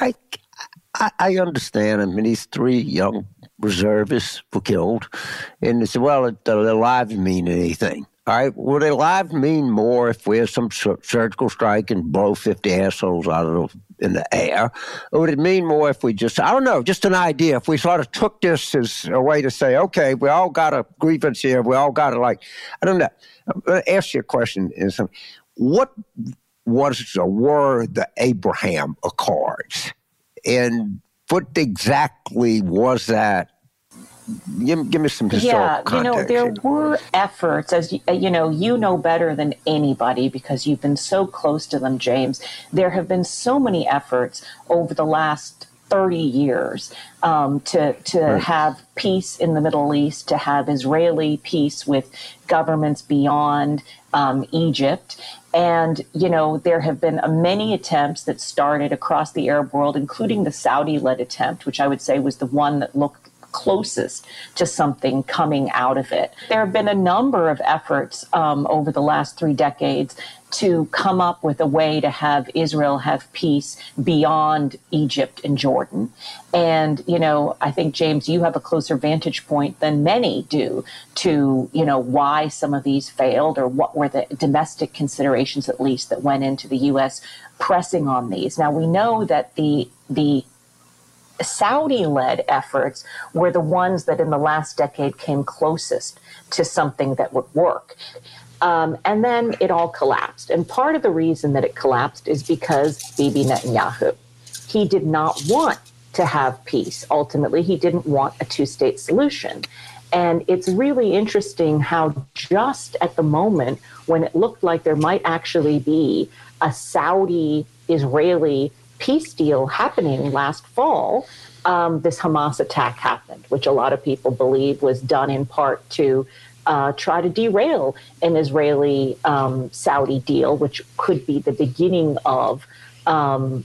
I understand. I mean, these three young reservists were killed, and they said, well, their lives mean anything. All right, well, their lives mean more if we have some surgical strike and blow 50 assholes in the air? Or would it mean more if we just, I don't know, just an idea, if we sort of took this as a way to say, okay, we all got a grievance here, we all got to I don't know. I'm going to ask you a question. What were the Abraham Accords? And what exactly was that? Give me some historical context. There were efforts, as you know better than anybody because you've been so close to them, James. There have been so many efforts over the last 30 years to have peace in the Middle East, to have Israeli peace with governments beyond Egypt. And, there have been many attempts that started across the Arab world, including the Saudi-led attempt, which I would say was the one that looked closest to something coming out of it. There have been a number of efforts over the last 3 decades to come up with a way to have Israel have peace beyond Egypt and Jordan. And, I think, James, you have a closer vantage point than many do to, why some of these failed, or what were the domestic considerations, at least, that went into the U.S. pressing on these. Now, we know that the Saudi-led efforts were the ones that in the last decade came closest to something that would work. And then it all collapsed. And part of the reason that it collapsed is because Bibi Netanyahu, he did not want to have peace. Ultimately, he didn't want a two-state solution. And it's really interesting how just at the moment when it looked like there might actually be a Saudi-Israeli peace deal happening last fall, this Hamas attack happened, which a lot of people believe was done in part to try to derail an Israeli-Saudi deal, which could be the beginning of, a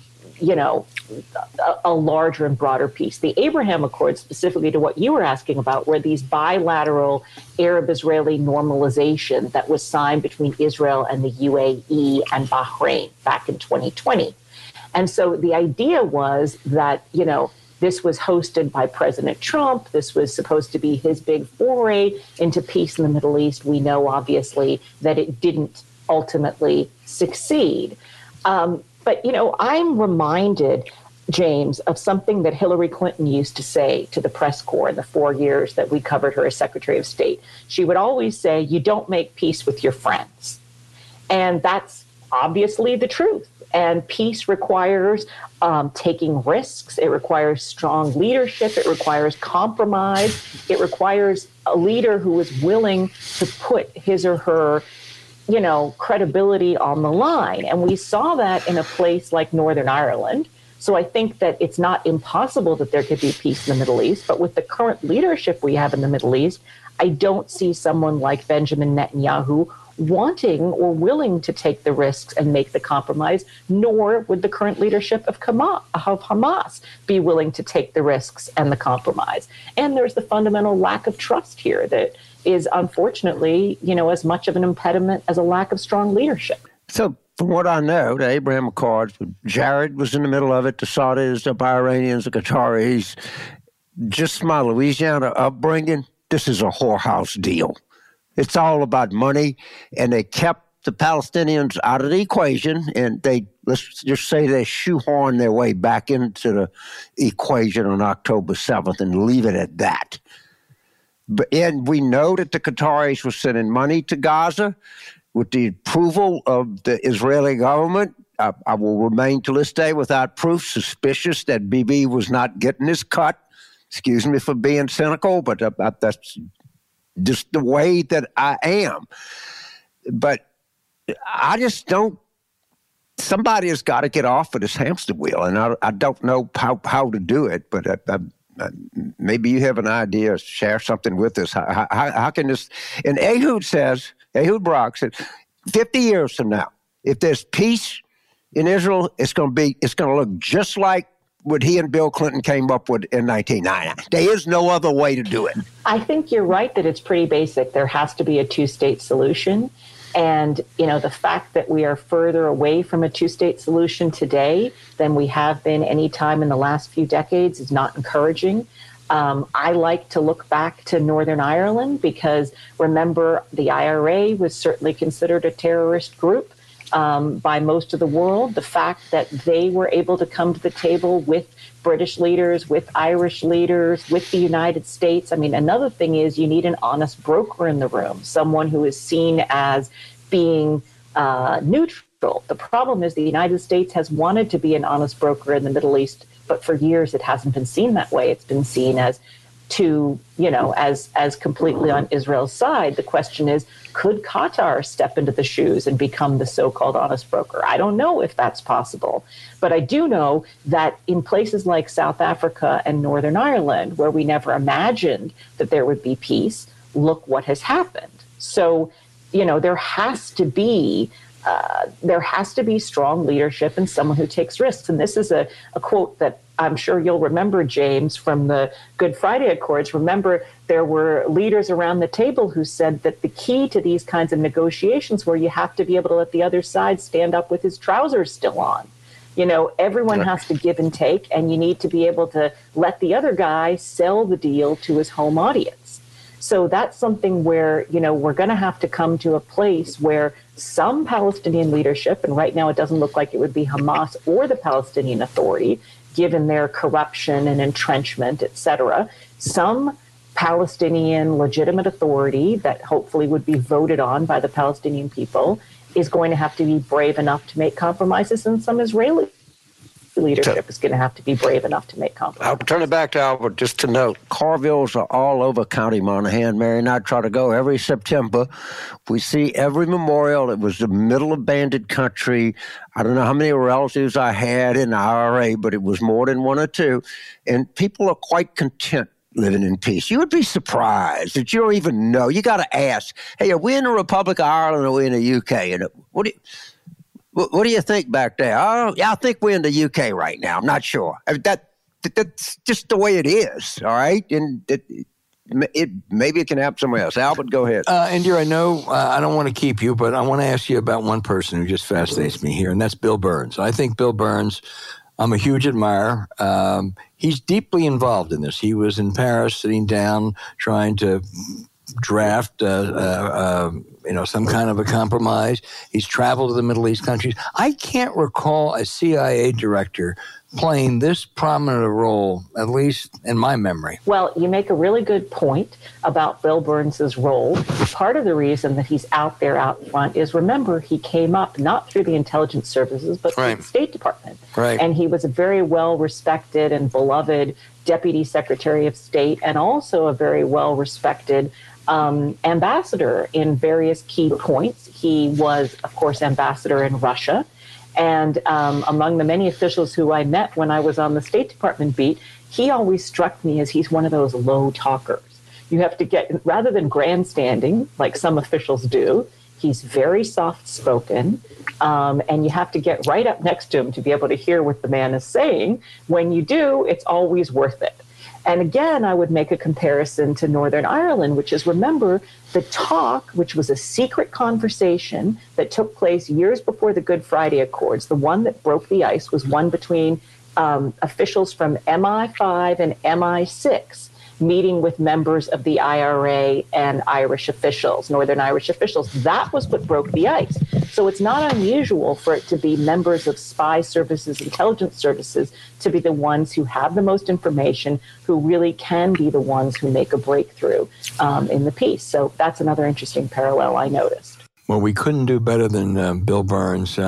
larger and broader peace. The Abraham Accords, specifically to what you were asking about, were these bilateral Arab-Israeli normalization that was signed between Israel and the UAE and Bahrain back in 2020. And so the idea was that, this was hosted by President Trump. This was supposed to be his big foray into peace in the Middle East. We know, obviously, that it didn't ultimately succeed. But, I'm reminded, James, of something that Hillary Clinton used to say to the press corps in the 4 years that we covered her as Secretary of State. She would always say, you don't make peace with your friends. And that's obviously the truth. And peace requires taking risks. It requires strong leadership. It requires compromise. It requires a leader who is willing to put his or her, credibility on the line. And we saw that in a place like Northern Ireland. So I think that it's not impossible that there could be peace in the Middle East. But with the current leadership we have in the Middle East, I don't see someone like Benjamin Netanyahu wanting or willing to take the risks and make the compromise, nor would the current leadership of Hamas be willing to take the risks and the compromise. And there's the fundamental lack of trust here that is unfortunately, as much of an impediment as a lack of strong leadership. So from what I know, the Abraham Accords, Jared was in the middle of it, the Saudis, the Bahrainians, the Qataris. Just my Louisiana upbringing, this is a whorehouse deal. It's all about money, and they kept the Palestinians out of the equation, and let's just say they shoehorned their way back into the equation on October 7th and leave it at that. And we know that the Qataris were sending money to Gaza with the approval of the Israeli government. I will remain to this day without proof, suspicious that Bibi was not getting his cut. Excuse me for being cynical, but that's just the way that I am. But I just don't, somebody has got to get off of this hamster wheel, and I don't know how to do it, but maybe you have an idea, share something with us. How can this, and Ehud Barak said, 50 years from now, if there's peace in Israel, it's going to look just like what he and Bill Clinton came up with in 1999. There is no other way to do it. I think you're right that it's pretty basic. There has to be a two-state solution. And, the fact that we are further away from a two-state solution today than we have been any time in the last few decades is not encouraging. I like to look back to Northern Ireland because, remember, the IRA was certainly considered a terrorist group by most of the world. The fact that they were able to come to the table with British leaders, with Irish leaders, with the United States. I mean, another thing is you need an honest broker in the room, someone who is seen as being neutral. The problem is the United States has wanted to be an honest broker in the Middle East, but for years it hasn't been seen that way. It's been seen as to, as completely on Israel's side. The question is, could Qatar step into the shoes and become the so-called honest broker? I don't know if that's possible, but I do know that in places like South Africa and Northern Ireland, where we never imagined that there would be peace, look what has happened. So, there has to be strong leadership and someone who takes risks. And this is a quote that I'm sure you'll remember, James, from the Good Friday Accords. Remember, there were leaders around the table who said that the key to these kinds of negotiations where you have to be able to let the other side stand up with his trousers still on. Everyone has to give and take, and you need to be able to let the other guy sell the deal to his home audience. So that's something where, we're going to have to come to a place where some Palestinian leadership, and right now it doesn't look like it would be Hamas or the Palestinian Authority, given their corruption and entrenchment, et cetera, some Palestinian legitimate authority that hopefully would be voted on by the Palestinian people is going to have to be brave enough to make compromises, and some Israeli leadership is going to have to be brave enough to make compromises. I'll turn it back to Albert just to note, Carvilles are all over County Monaghan. Mary and I try to go every September. We see every memorial. It was the middle of bandit country. I don't know how many relatives I had in the IRA, but it was more than one or two. And people are quite content living in peace. You would be surprised that you don't even know. You got to ask, hey, are we in the Republic of Ireland or are we in the UK? And what do you think back there? Oh, yeah, I think we're in the UK right now. I'm not sure. I mean, that's just the way it is, all right? And maybe it can happen somewhere else. Albert, go ahead. Indira, I know I don't want to keep you, but I want to ask you about one person who just fascinates me here, and that's Bill Burns. I think Bill Burns, I'm a huge admirer. He's deeply involved in this. He was in Paris sitting down trying to draft some kind of a compromise. He's traveled to the Middle East countries. I can't recall a CIA director playing this prominent a role, at least in my memory. Well, you make a really good point about Bill Burns' role. Part of the reason that he's out there out front is, remember, he came up not through the intelligence services, but through the State Department. Right. And he was a very well-respected and beloved Deputy Secretary of State, and also a very well-respected ambassador in various key points. He was, of course, ambassador in Russia. And among the many officials who I met when I was on the State Department beat, he always struck me as he's one of those low talkers. You have to get, rather than grandstanding like some officials do, he's very soft-spoken, and you have to get right up next to him to be able to hear what the man is saying. When you do, it's always worth it. And again, I would make a comparison to Northern Ireland, which is, remember, the talk, which was a secret conversation that took place years before the Good Friday Accords. The one that broke the ice was one between officials from MI5 and MI6 meeting with members of the IRA and Irish officials, Northern Irish officials. That was what broke the ice. So it's not unusual for it to be members of spy services, intelligence services, to be the ones who have the most information, who really can be the ones who make a breakthrough in the peace. So that's another interesting parallel I noticed. Well, we couldn't do better than Bill Burns.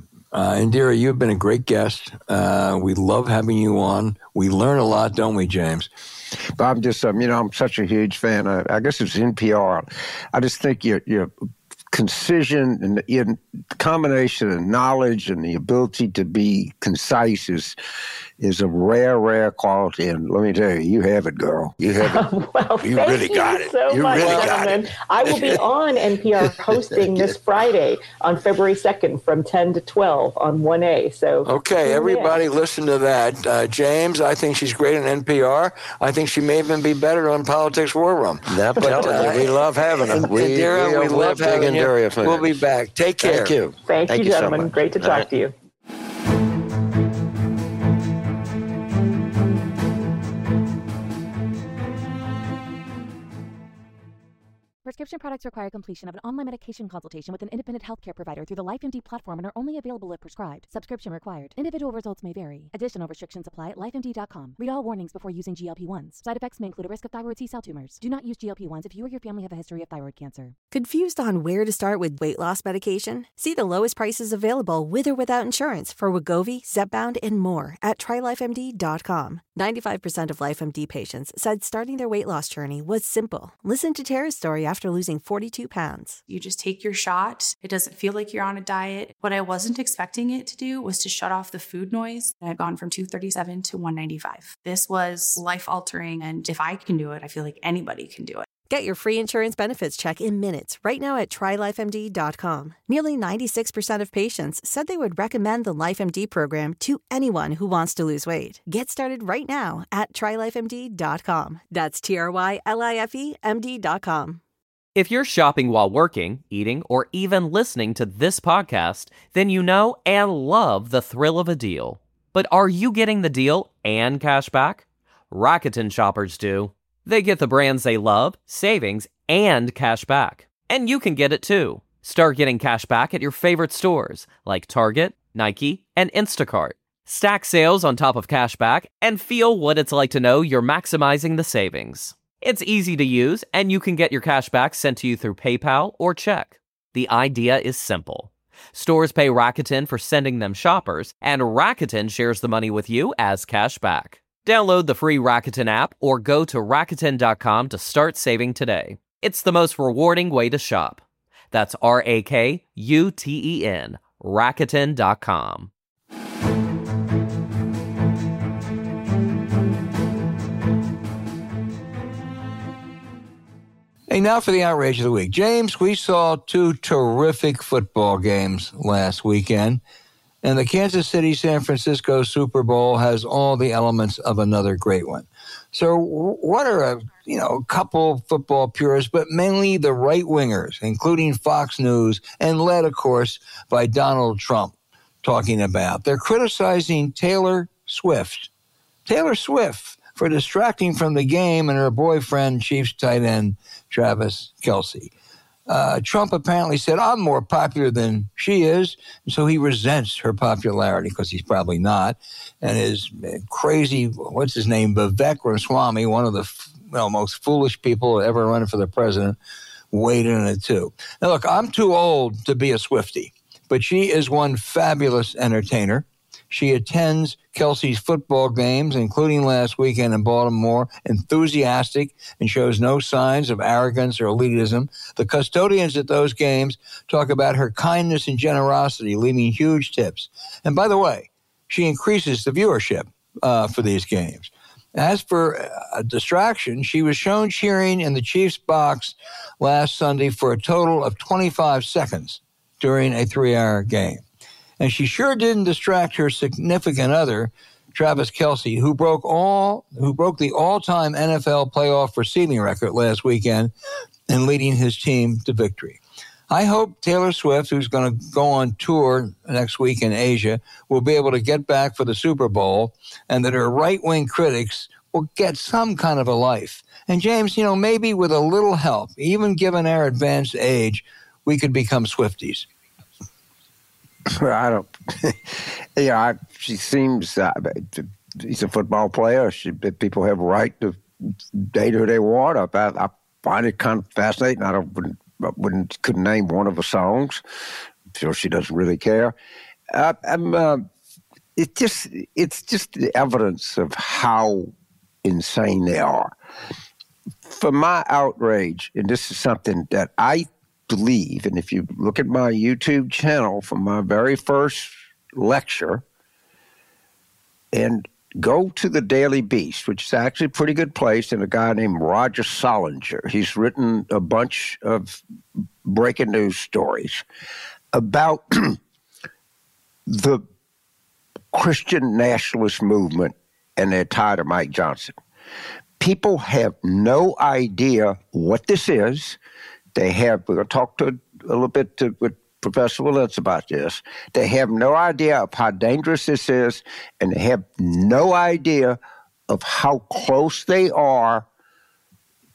Indira, you've been a great guest. We love having you on. We learn a lot, don't we, James? But I'm just, I'm such a huge fan. I guess it's NPR. I just think your concision and your combination of knowledge and the ability to be concise is a rare quality. And let me tell you, you have it, girl. You have it. Well, you really got it. So you much, really gentlemen. got it. I will be on NPR hosting this Friday on February 2nd from 10 to 12 on 1A. So okay, everybody listen to that. James, I think she's great on NPR. I think she may even be better on Politics War Room. I'm telling you, we love having her. Indira, we love having you. Indira fans. We'll be back. Take care. Thank you. Thank you, gentlemen. So much. Great to talk to you. For Prescription products require completion of an online medication consultation with an independent healthcare provider through the LifeMD platform and are only available if prescribed. Subscription required. Individual results may vary. Additional restrictions apply at lifemd.com. Read all warnings before using GLP-1s. Side effects may include a risk of thyroid C-cell tumors. Do not use GLP-1s if you or your family have a history of thyroid cancer. Confused on where to start with weight loss medication? See the lowest prices available with or without insurance for Wegovy, Zepbound, and more at TryLifeMD.com. 95% of LifeMD patients said starting their weight loss journey was simple. Listen to Tara's story after losing 42 pounds. You just take your shot. It doesn't feel like you're on a diet. What I wasn't expecting it to do was to shut off the food noise. I'd gone from 237 to 195. This was life-altering, and if I can do it, I feel like anybody can do it. Get your free insurance benefits check in minutes right now at TryLifeMD.com. Nearly 96% of patients said they would recommend the LifeMD program to anyone who wants to lose weight. Get started right now at TryLifeMD.com. That's TryLifeMD.com. If you're shopping while working, eating, or even listening to this podcast, then you know and love the thrill of a deal. But are you getting the deal and cash back? Rakuten shoppers do. They get the brands they love, savings, and cash back. And you can get it too. Start getting cash back at your favorite stores like Target, Nike, and Instacart. Stack sales on top of cash back and feel what it's like to know you're maximizing the savings. It's easy to use, and you can get your cash back sent to you through PayPal or check. The idea is simple. Stores pay Rakuten for sending them shoppers, and Rakuten shares the money with you as cash back. Download the free Rakuten app or go to Rakuten.com to start saving today. It's the most rewarding way to shop. That's Rakuten, Rakuten.com. Hey, now for the outrage of the week. James, we saw two terrific football games last weekend. And the Kansas City-San Francisco Super Bowl has all the elements of another great one. So what are a couple football purists, but mainly the right-wingers, including Fox News, and led, of course, by Donald Trump, talking about? They're criticizing Taylor Swift for distracting from the game and her boyfriend, Chiefs tight end Travis Kelce. Trump apparently said, I'm more popular than she is. And so he resents her popularity because he's probably not. And his crazy, Vivek Ramaswamy, one of the most foolish people ever running for the president, weighed in on it too. Now, look, I'm too old to be a Swiftie, but she is one fabulous entertainer. She attends Kelce's football games, including last weekend in Baltimore, enthusiastic and shows no signs of arrogance or elitism. The custodians at those games talk about her kindness and generosity, leaving huge tips. And by the way, she increases the viewership for these games. As for a distraction, she was shown cheering in the Chiefs box last Sunday for a total of 25 seconds during a 3-hour game. And she sure didn't distract her significant other, Travis Kelce, who broke the all-time NFL playoff receiving record last weekend and leading his team to victory. I hope Taylor Swift, who's going to go on tour next week in Asia, will be able to get back for the Super Bowl, and that her right-wing critics will get some kind of a life. And James, maybe with a little help, even given our advanced age, we could become Swifties. I don't. She seems. He's a football player. People have a right to date who they want. I find it kind of fascinating. Couldn't name one of the songs. I'm sure she doesn't really care. It's just the evidence of how insane they are. For my outrage, and this is something that I believe, and if you look at my YouTube channel from my very first lecture and go to the Daily Beast, which is actually a pretty good place, and a guy named Roger Solinger. He's written a bunch of breaking news stories about the Christian nationalist movement, and they're tired of Mike Johnson. People have no idea what this is. We're going to talk a little bit with Professor Willits about this. They have no idea of how dangerous this is, and they have no idea of how close they are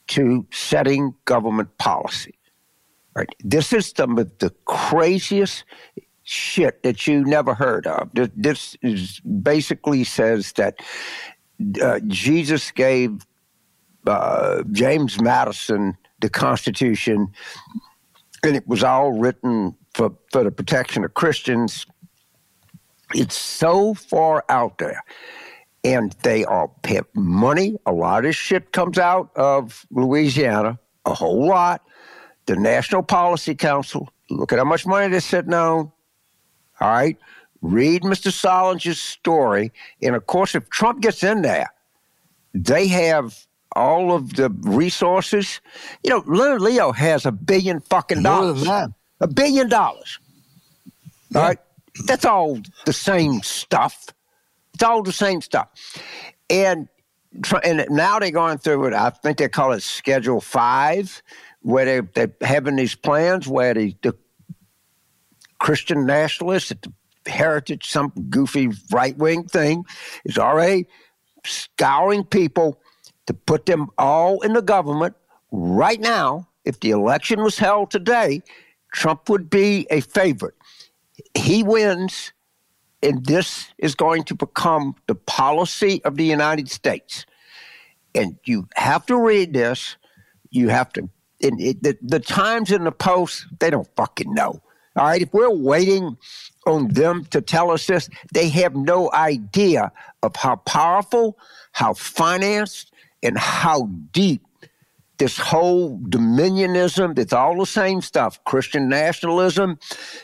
to setting government policy. Right? This is some of the craziest shit that you never heard of. This is basically says that Jesus gave James Madison the Constitution, and it was all written for the protection of Christians. It's so far out there. And they all pay money. A lot of this shit comes out of Louisiana, a whole lot. The National Policy Council, look at how much money they're sitting on. All right? Read Mr. Solinger's story. And, of course, if Trump gets in there, they have all of the resources. You know, Leonard Leo has $1 billion fucking dollars. More than that. $1 billion. All right? That's all the same stuff. It's all the same stuff. And now they're going through it. I think they call it Schedule 5, where they're having these plans where the Christian nationalists at the Heritage, some goofy right-wing thing, is already scouring people to put them all in the government. Right now, if the election was held today, Trump would be a favorite. He wins, and this is going to become the policy of the United States. And you have to read this. You have to, the Times and the Post, they don't fucking know. All right, if we're waiting on them to tell us this, they have no idea of how powerful, how financed, and how deep this whole dominionism, it's all the same stuff, Christian nationalism,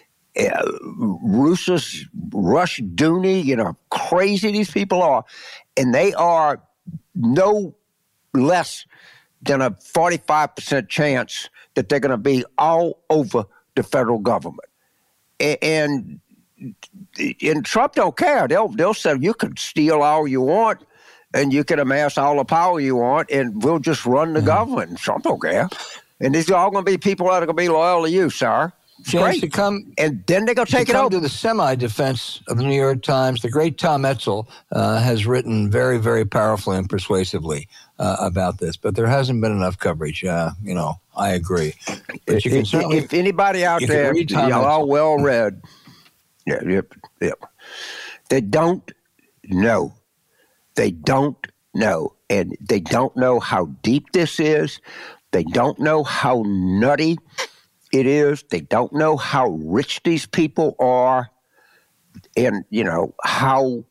Rush Dooney, you know, crazy these people are. And they are no less than a 45% chance that they're going to be all over the federal government. And Trump don't care. They'll say you can steal all you want and you can amass all the power you want and we'll just run the government. Trump don't care. And these are all going to be people that are going to be loyal to you, sir. James, And then they're going to take it over. To the semi-defense of the New York Times, the great Tom Etzel has written very, very powerfully and persuasively about this, but there hasn't been enough coverage. You know, I agree. But you can certainly, if anybody out there, y'all all well read. Yep. They don't know. They don't know. And they don't know how deep this is. They don't know how nutty it is. They don't know how rich these people are, and you know how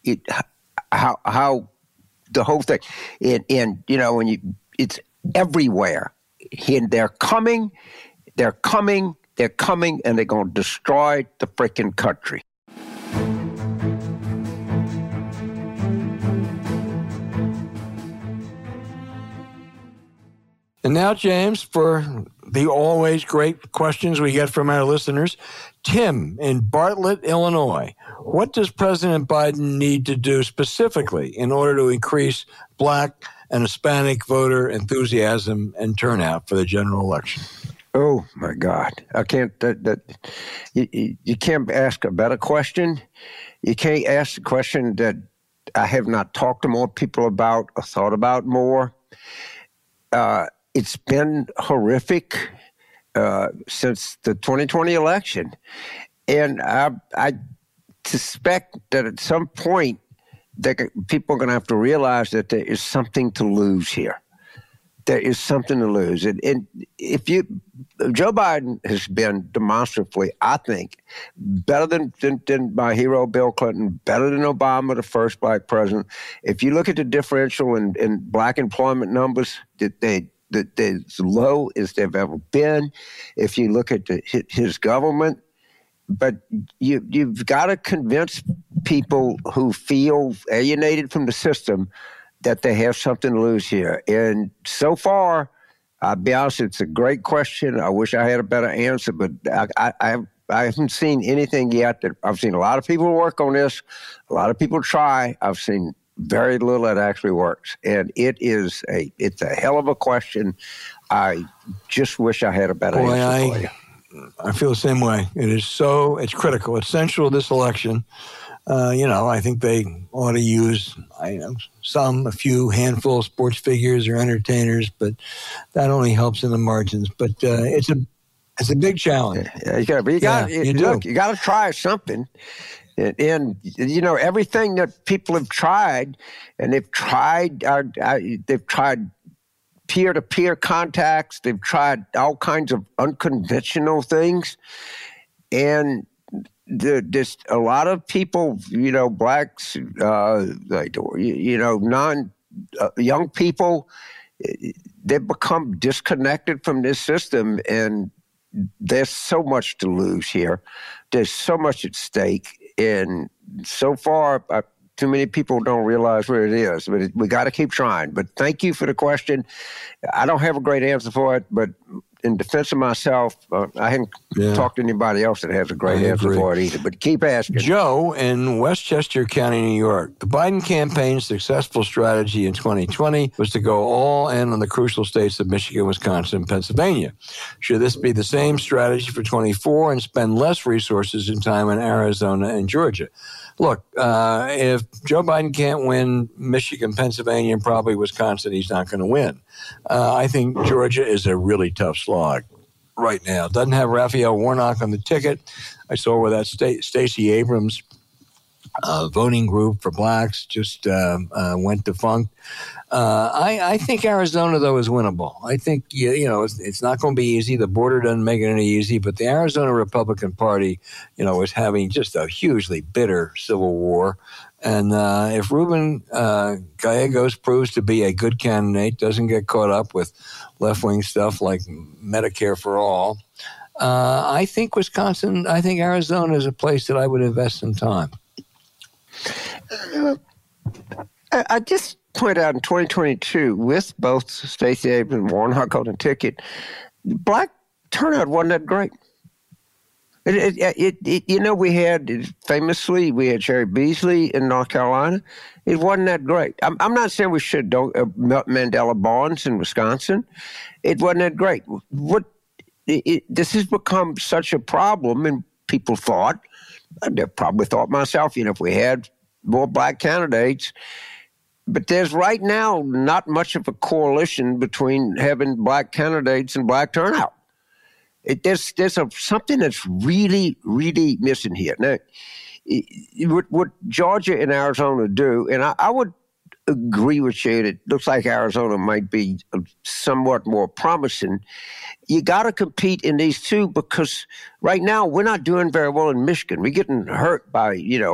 the whole thing. And you know it's everywhere. And they're coming, and they're going to destroy the freaking country. And now, James, for the always great questions we get from our listeners. Tim in Bartlett, Illinois. What does President Biden need to do specifically in order to increase Black and Hispanic voter enthusiasm and turnout for the general election? Oh, my God. I can't. You can't ask a better question. You can't ask a question that I have not talked to more people about or thought about more. It's been horrific since the 2020 election. And I suspect that at some point that people are going to have to realize that there is something to lose here. There is something to lose. And Joe Biden has been demonstrably, I think, better than my hero Bill Clinton, better than Obama, the first Black president. If you look at the differential in Black employment numbers, they're as low as they've ever been. If you look at his government, but you've got to convince people who feel alienated from the system that they have something to lose here. And so far, I'll be honest, it's a great question. I wish I had a better answer, but I haven't seen anything yet. I've seen a lot of people work on this, a lot of people try. I've seen very little that actually works. And it's a hell of a question. I just wish I had a better answer for you. I feel the same way. It's critical. It's central to this election. I think they ought to use a few handful of sports figures or entertainers, but that only helps in the margins. But it's a big challenge. Yeah, you got to try something. And everything that people have tried, and they've tried peer-to-peer contacts, they've tried all kinds of unconventional things, and just a lot of people, blacks, young people, they've become disconnected from this system, and there's so much to lose here. There's so much at stake, and so far, too many people don't realize where it is. But we got to keep trying. But thank you for the question. I don't have a great answer for it, but in defense of myself, I haven't talked to anybody else that has a great answer for it either. But keep asking. Joe in Westchester County, New York. The Biden campaign's successful strategy in 2020 was to go all in on the crucial states of Michigan, Wisconsin, and Pennsylvania. Should this be the same strategy for 24 and spend less resources and time in Arizona and Georgia? Look, if Joe Biden can't win Michigan, Pennsylvania, and probably Wisconsin, he's not going to win. I think Georgia is a really tough slog right now. Doesn't have Raphael Warnock on the ticket. I saw where that Stacey Abrams voting group for blacks just went defunct. I think Arizona, though, is winnable. I think, it's not going to be easy. The border doesn't make it any easy, but the Arizona Republican Party, is having just a hugely bitter civil war. And if Ruben Gallegos proves to be a good candidate, doesn't get caught up with left-wing stuff like Medicare for all, I think Arizona is a place that I would invest some time. I just point out in 2022, with both Stacey Abrams and Warnock on the ticket, black turnout wasn't that great. We had Sherry Beasley in North Carolina. It wasn't that great. I'm not saying we should Mandela Barnes in Wisconsin. It wasn't that great. This has become such a problem, and people thought, I probably thought myself, if we had more black candidates. But there's right now not much of a correlation between having black candidates and black turnout. There's something that's really, really missing here. Now, what Georgia and Arizona do, and I would agree with you, it looks like Arizona might be somewhat more promising. You got to compete in these two, because right now we're not doing very well in Michigan. We're getting hurt by,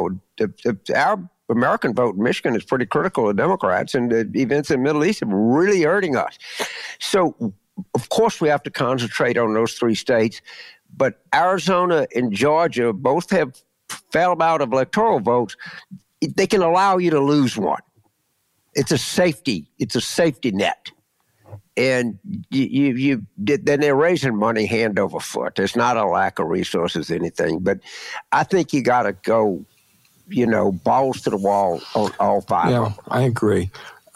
our American vote in Michigan is pretty critical of Democrats, and the events in the Middle East are really hurting us. So, of course, we have to concentrate on those three states, but Arizona and Georgia both have fell out of electoral votes. They can allow you to lose one. It's a safety net. And then they're raising money hand over foot. There's not a lack of resources, anything, but I think you got to go, balls to the wall on all five. Yeah, I agree.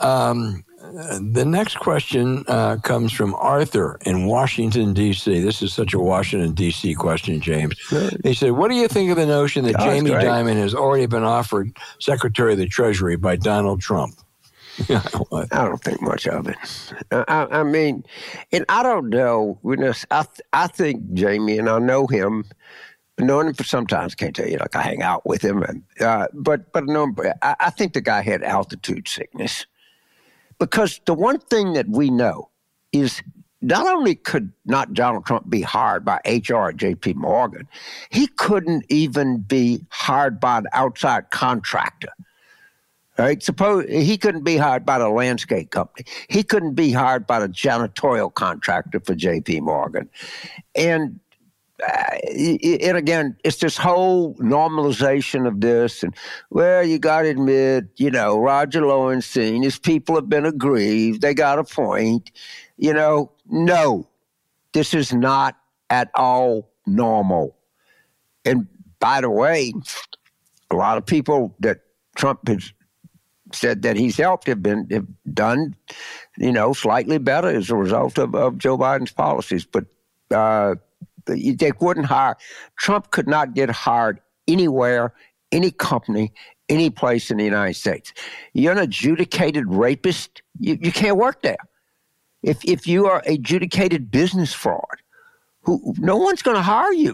The next question comes from Arthur in Washington, D.C. This is such a Washington, D.C. question, James. Good. He said, what do you think of the notion that Jamie Dimon has already been offered Secretary of the Treasury by Donald Trump? I don't think much of it. I mean, and I don't know. I think Jamie, and I know him, known him for some time, can't tell you, like I hang out with him. But I think the guy had altitude sickness. Because the one thing that we know is not only could not Donald Trump be hired by HR at J.P. Morgan, he couldn't even be hired by an outside contractor. Right? Suppose he couldn't be hired by the landscape company. He couldn't be hired by the janitorial contractor for J.P. Morgan. And again, it's this whole normalization of this. And, well, you got to admit, Roger Lowenstein, his people have been aggrieved. They got a point. No, this is not at all normal. And by the way, a lot of people that Trump has said that he's helped have done, slightly better as a result of Joe Biden's policies. But they wouldn't hire. Trump could not get hired anywhere any company, any place in the United States. You're an adjudicated rapist, you can't work there. If you are adjudicated business fraud, no one's going to hire you.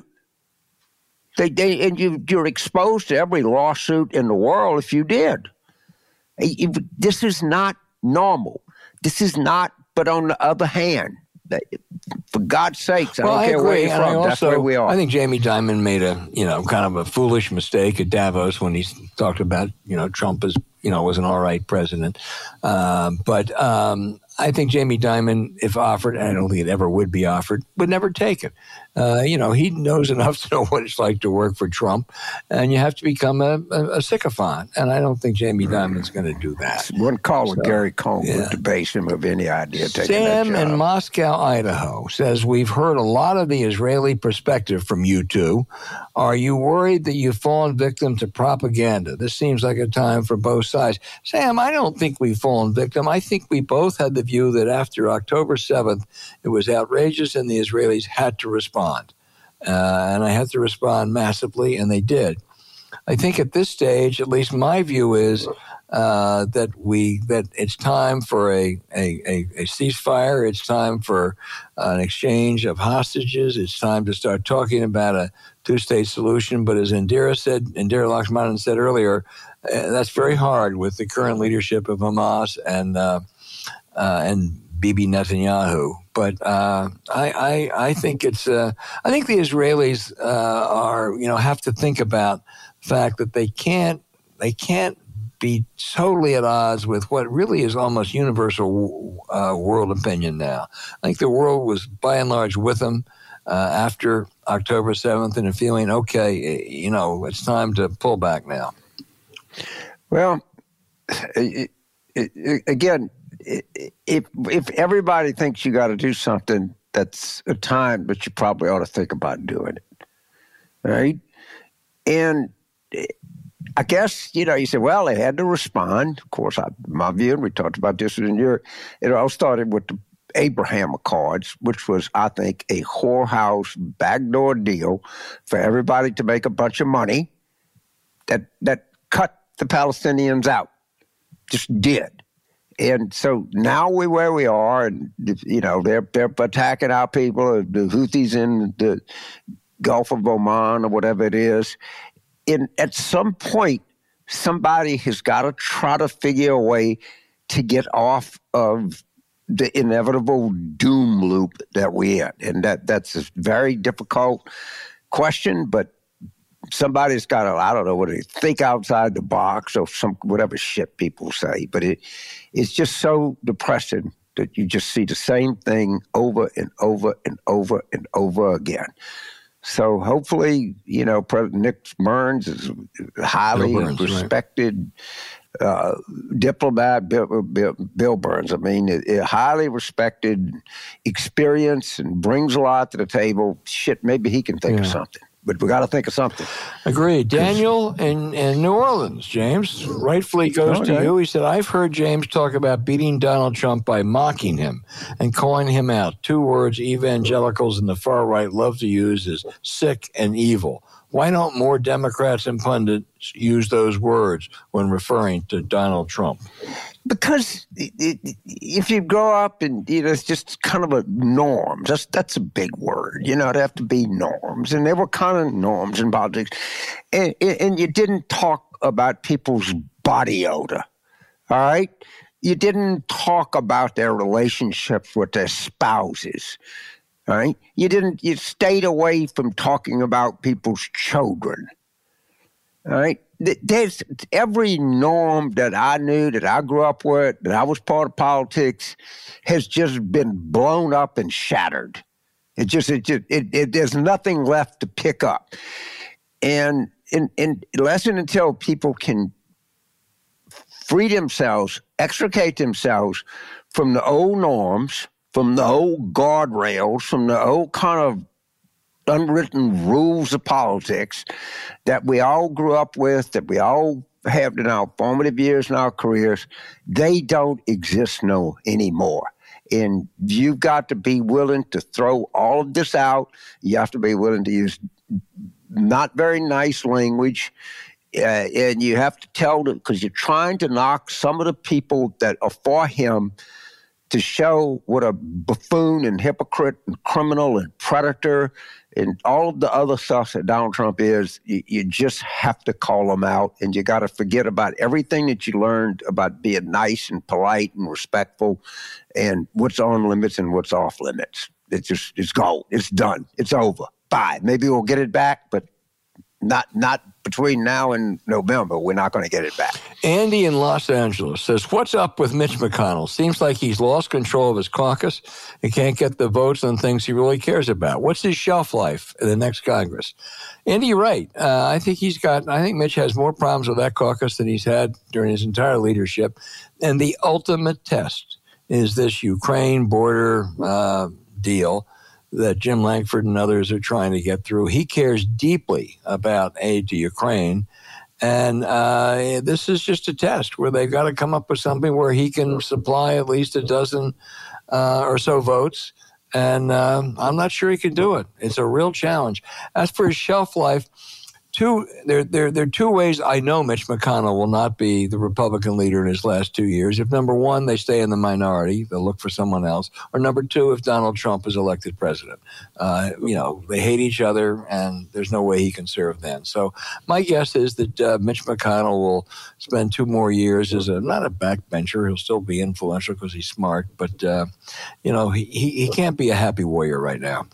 You're exposed to every lawsuit in the world if you did. This is not normal. This is not, but on the other hand, for God's sakes, I don't care where you're from. That's where we are. I think Jamie Dimon made a, kind of a foolish mistake at Davos when he talked about, Trump as, was an all right president. But I think Jamie Dimon, if offered, and I don't think it ever would be offered, would never take it. He knows enough to know what it's like to work for Trump, and you have to become a sycophant. And I don't think Jamie Dimon's going to do that. One call with Gary Cohn would debase him of any idea taking that job. Sam in Moscow, Idaho says, we've heard a lot of the Israeli perspective from you two. Are you worried that you've fallen victim to propaganda? This seems like a time for both sides. Sam, I don't think we've fallen victim. I think we both had the view that after October 7th, it was outrageous and the Israelis had to respond. And I had to respond massively, and they did. I think at this stage, at least my view is that it's time for a ceasefire. It's time for an exchange of hostages. It's time to start talking about a two-state solution. But as Indira Lakshmanan said earlier, that's very hard with the current leadership of Hamas and Bibi Netanyahu. But I think it's I think the Israelis have to think about the fact that they can't be totally at odds with what really is almost universal world opinion now. I think the world was by and large with them after October 7th and a feeling, okay, it's time to pull back now. Well, again, if everybody thinks you got to do something, that's a time, but you probably ought to think about doing it, right? And I guess, you say, well, they had to respond. Of course, my view, and we talked about this in Europe, it all started with the Abraham Accords, which was, I think, a whorehouse backdoor deal for everybody to make a bunch of money that cut the Palestinians out, just did. And so now we're where we are, and they're attacking our people, the Houthis in the Gulf of Oman or whatever it is. And at some point, somebody has got to try to figure a way to get off of the inevitable doom loop that we're in, and that's a very difficult question, but somebody's got to, I don't know, think outside the box or whatever shit people say. But it's just so depressing that you just see the same thing over and over and over and over again. So hopefully, President Nick Burns is highly respected diplomat, Bill Burns. I mean, a highly respected experience and brings a lot to the table. Shit, maybe he can think of something. But we got to think of something. Agreed. Daniel in New Orleans, James, rightfully goes to you. He said, I've heard James talk about beating Donald Trump by mocking him and calling him out. 2 words evangelicals and the far right love to use is sick and evil. Why don't more Democrats and pundits use those words when referring to Donald Trump? Because if you grow up and it's just kind of a norms, that's a big word. There have to be norms, and there were kind of norms in politics, and you didn't talk about people's body odor. All right, you didn't talk about their relationships with their spouses. All right, you stayed away from talking about people's children. All right. There's every norm that I knew, that I grew up with, that I was part of politics, has just been blown up and shattered. There's nothing left to pick up. And unless and until people can free themselves, extricate themselves from the old norms, from the old guardrails, from the old kind of unwritten rules of politics that we all grew up with, that we all have in our formative years in our careers, they don't exist anymore. And you've got to be willing to throw all of this out. You have to be willing to use not very nice language and you have to tell them, because you're trying to knock some of the people that are for him to show what a buffoon and hypocrite and criminal and predator and all of the other stuff that Donald Trump is. You just have to call them out, and you got to forget about everything that you learned about being nice and polite and respectful and what's on limits and what's off limits. It's gone. It's done. It's over. Bye. Maybe we'll get it back, but not between now and November. We're not going to get it back. Andy in Los Angeles says, what's up with Mitch McConnell? Seems like he's lost control of his caucus. He can't get the votes on things he really cares about. What's his shelf life in the next Congress? Andy, you're right. I think Mitch has more problems with that caucus than he's had during his entire leadership. And the ultimate test is this Ukraine border deal that Jim Lankford and others are trying to get through. He cares deeply about aid to Ukraine. And this is just a test where they've got to come up with something where he can supply at least a dozen or so votes. And I'm not sure he can do it. It's a real challenge. As for his shelf life, there are two ways I know Mitch McConnell will not be the Republican leader in his last 2 years. If, number one, they stay in the minority, they'll look for someone else. Or number two, if Donald Trump is elected president. They hate each other, and there's no way he can serve then. So my guess is that Mitch McConnell will spend 2 more years as not a backbencher. He'll still be influential because he's smart. But, he can't be a happy warrior right now.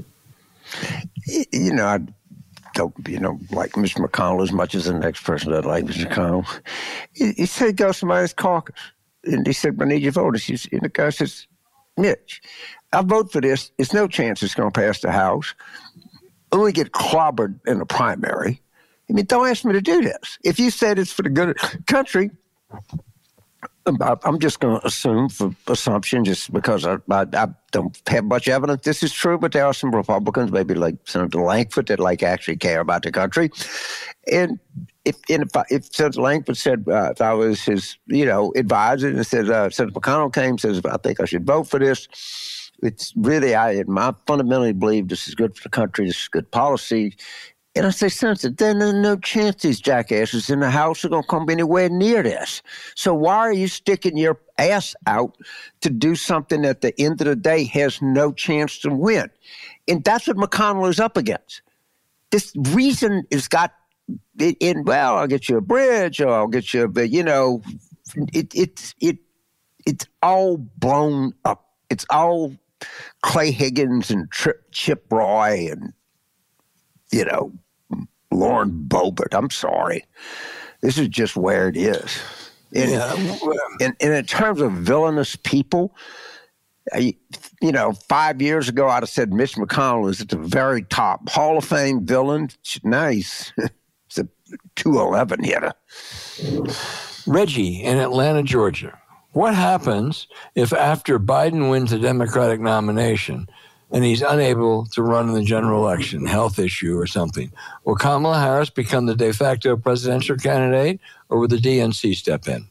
I don't, like Mr. McConnell as much as the next person that like Mr. McConnell. He said, he goes to somebody's caucus. And he said, I need your vote. And the guy says, Mitch, I'll vote for this. There's no chance it's going to pass the House. Only get clobbered in the primary. I mean, don't ask me to do this. If you said it's for the good of the country, I'm just going to assume for assumption just because I don't have much evidence this is true, but there are some Republicans, maybe like Senator Lankford, that actually care about the country. And if Senator Lankford said, if I was his, advisor and said, Senator McConnell came, says, I think I should vote for this. It's really, I fundamentally believe this is good for the country. This is good policy. And I say, Senator, there's no chance these jackasses in the House are going to come anywhere near this. So why are you sticking your ass out to do something that at the end of the day has no chance to win? And that's what McConnell is up against. This reason has got in, well, I'll get you a bridge or I'll get you, it's all blown up. It's all Clay Higgins and Chip Roy and, Lauren Boebert. I'm sorry. This is just where it is. And in terms of villainous people, 5 years ago, I'd have said Mitch McConnell is at the very top. Hall of Fame villain. Now he's a 211 hitter. Reggie in Atlanta, Georgia. What happens if after Biden wins the Democratic nomination and he's unable to run in the general election, health issue or something? Will Kamala Harris become the de facto presidential candidate, or will the DNC step in?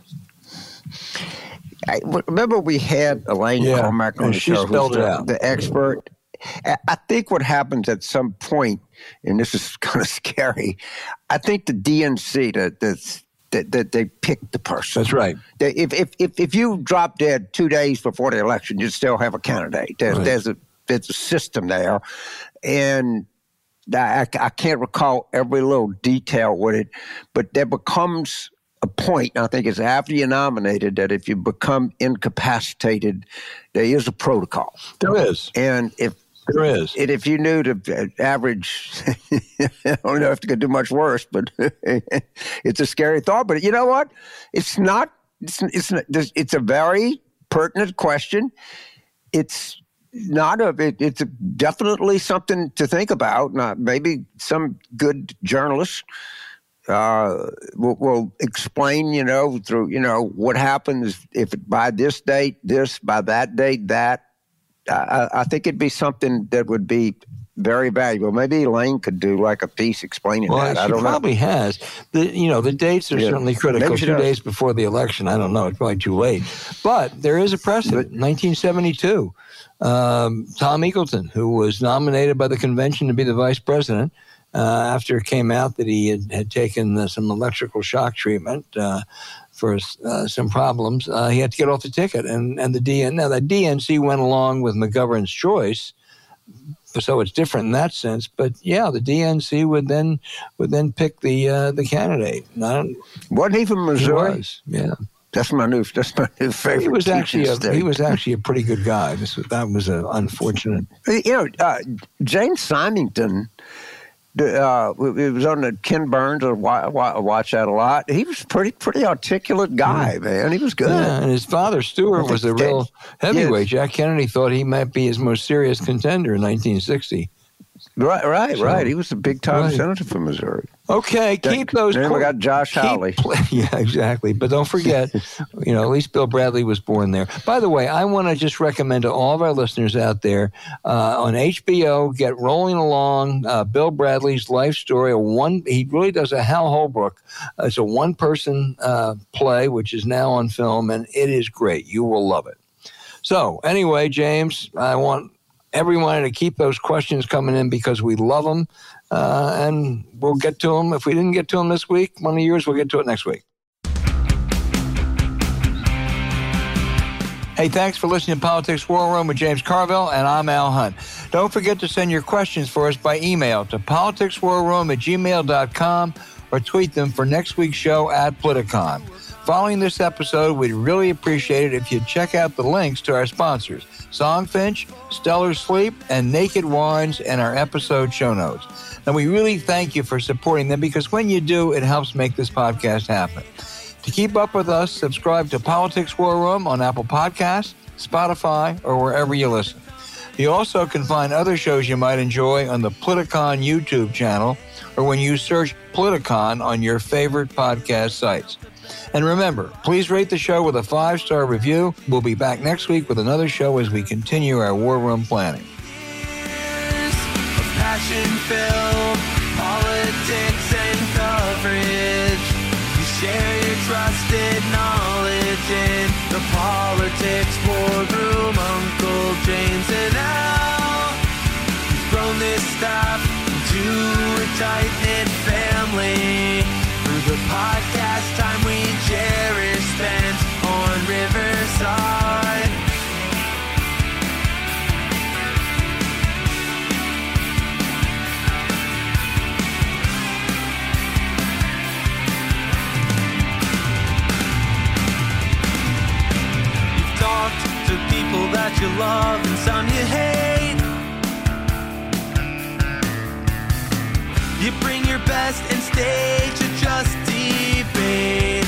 Remember we had Elaine Cormack on the show, who's the expert. I think what happens at some point, and this is kind of scary, I think the DNC, that they pick the person. That's right. If you drop dead 2 days before the election, you still have a candidate. There's a system there, and I can't recall every little detail with it, but there becomes a point, I think it's after you're nominated, that if you become incapacitated, there is a protocol. There is. And if there is. And if you knew the average, I don't know if it could do much worse, but it's a scary thought. But you know what? It's not. It's a very pertinent question. It's not it's definitely something to think about. Maybe some good journalists will explain, through, what happens if by this date, this, by that date, that. I think it'd be something that would be very valuable. Maybe Elaine could do like a piece explaining that. I don't know. She probably has. The dates are certainly critical. 2 days before the election. I don't know. It's probably too late. But there is a precedent. 1972, Tom Eagleton, who was nominated by the convention to be the vice president, after it came out that he had taken some electrical shock treatment for some problems, he had to get off the ticket. And the DNC went along with McGovern's choice, so it's different in that sense. But yeah, the DNC would then pick the candidate. Wasn't even Missouri. Yeah. That's my new favorite. He was actually a pretty good guy. That was unfortunate. James Symington. It was on the Ken Burns. I watch that a lot. He was pretty articulate guy, man. He was good. Yeah, and his father, Stuart, was a real heavyweight. Yes. Jack Kennedy thought he might be his most serious contender in 1960. Right. He was a big-time senator from Missouri. Okay, keep those. Then we got Josh Hawley. Yeah, exactly. But don't forget, at least Bill Bradley was born there. By the way, I want to just recommend to all of our listeners out there on HBO, get Rolling Along, Bill Bradley's life story. He really does a Hal Holbrook. It's a one-person play, which is now on film, and it is great. You will love it. So, anyway, James, I want everyone to keep those questions coming in because we love them, and we'll get to them. If we didn't get to them this week, one of yours, we'll get to it next week. Hey, thanks for listening to Politics War Room with James Carville, and I'm Al Hunt. Don't forget to send your questions for us by email to politicswarroom@gmail.com or tweet them for next week's show at Politicon. Following this episode, we'd really appreciate it if you'd check out the links to our sponsors, Songfinch, Stellar Sleep, and Naked Wines in our episode show notes. And we really thank you for supporting them because when you do, it helps make this podcast happen. To keep up with us, subscribe to Politics War Room on Apple Podcasts, Spotify, or wherever you listen. You also can find other shows you might enjoy on the Politicon YouTube channel or when you search Politicon on your favorite podcast sites. And remember, please rate the show with a 5-star review. We'll be back next week with another show as we continue our war room planning. Years of passion-filled politics and coverage. You share your trusted knowledge in the Politics War Room. Uncle James and Al, we've grown this staff into a tight-knit family. The podcast time we cherish spent on Riverside. You've talked to people that you love and some you hate. You bring your best and stage a just debate.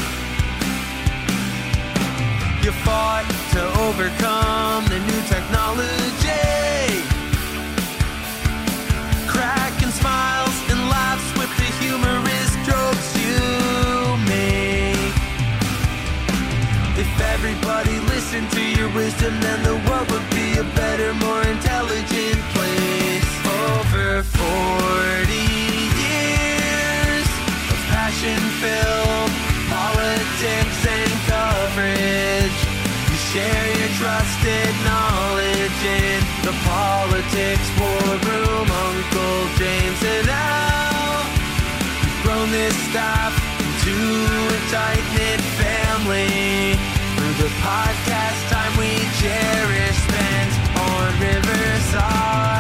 You fought to overcome the new technology. Cracking smiles and laughs with the humorous jokes you make. If everybody listened to your wisdom, then the world would be a better, more intelligent place. Over 40 passion-filled politics and coverage. You share your trusted knowledge in the Politics War Room. Uncle James and Al, we've grown this staff into a tight-knit family. Through the podcast time we cherish spent on Riverside.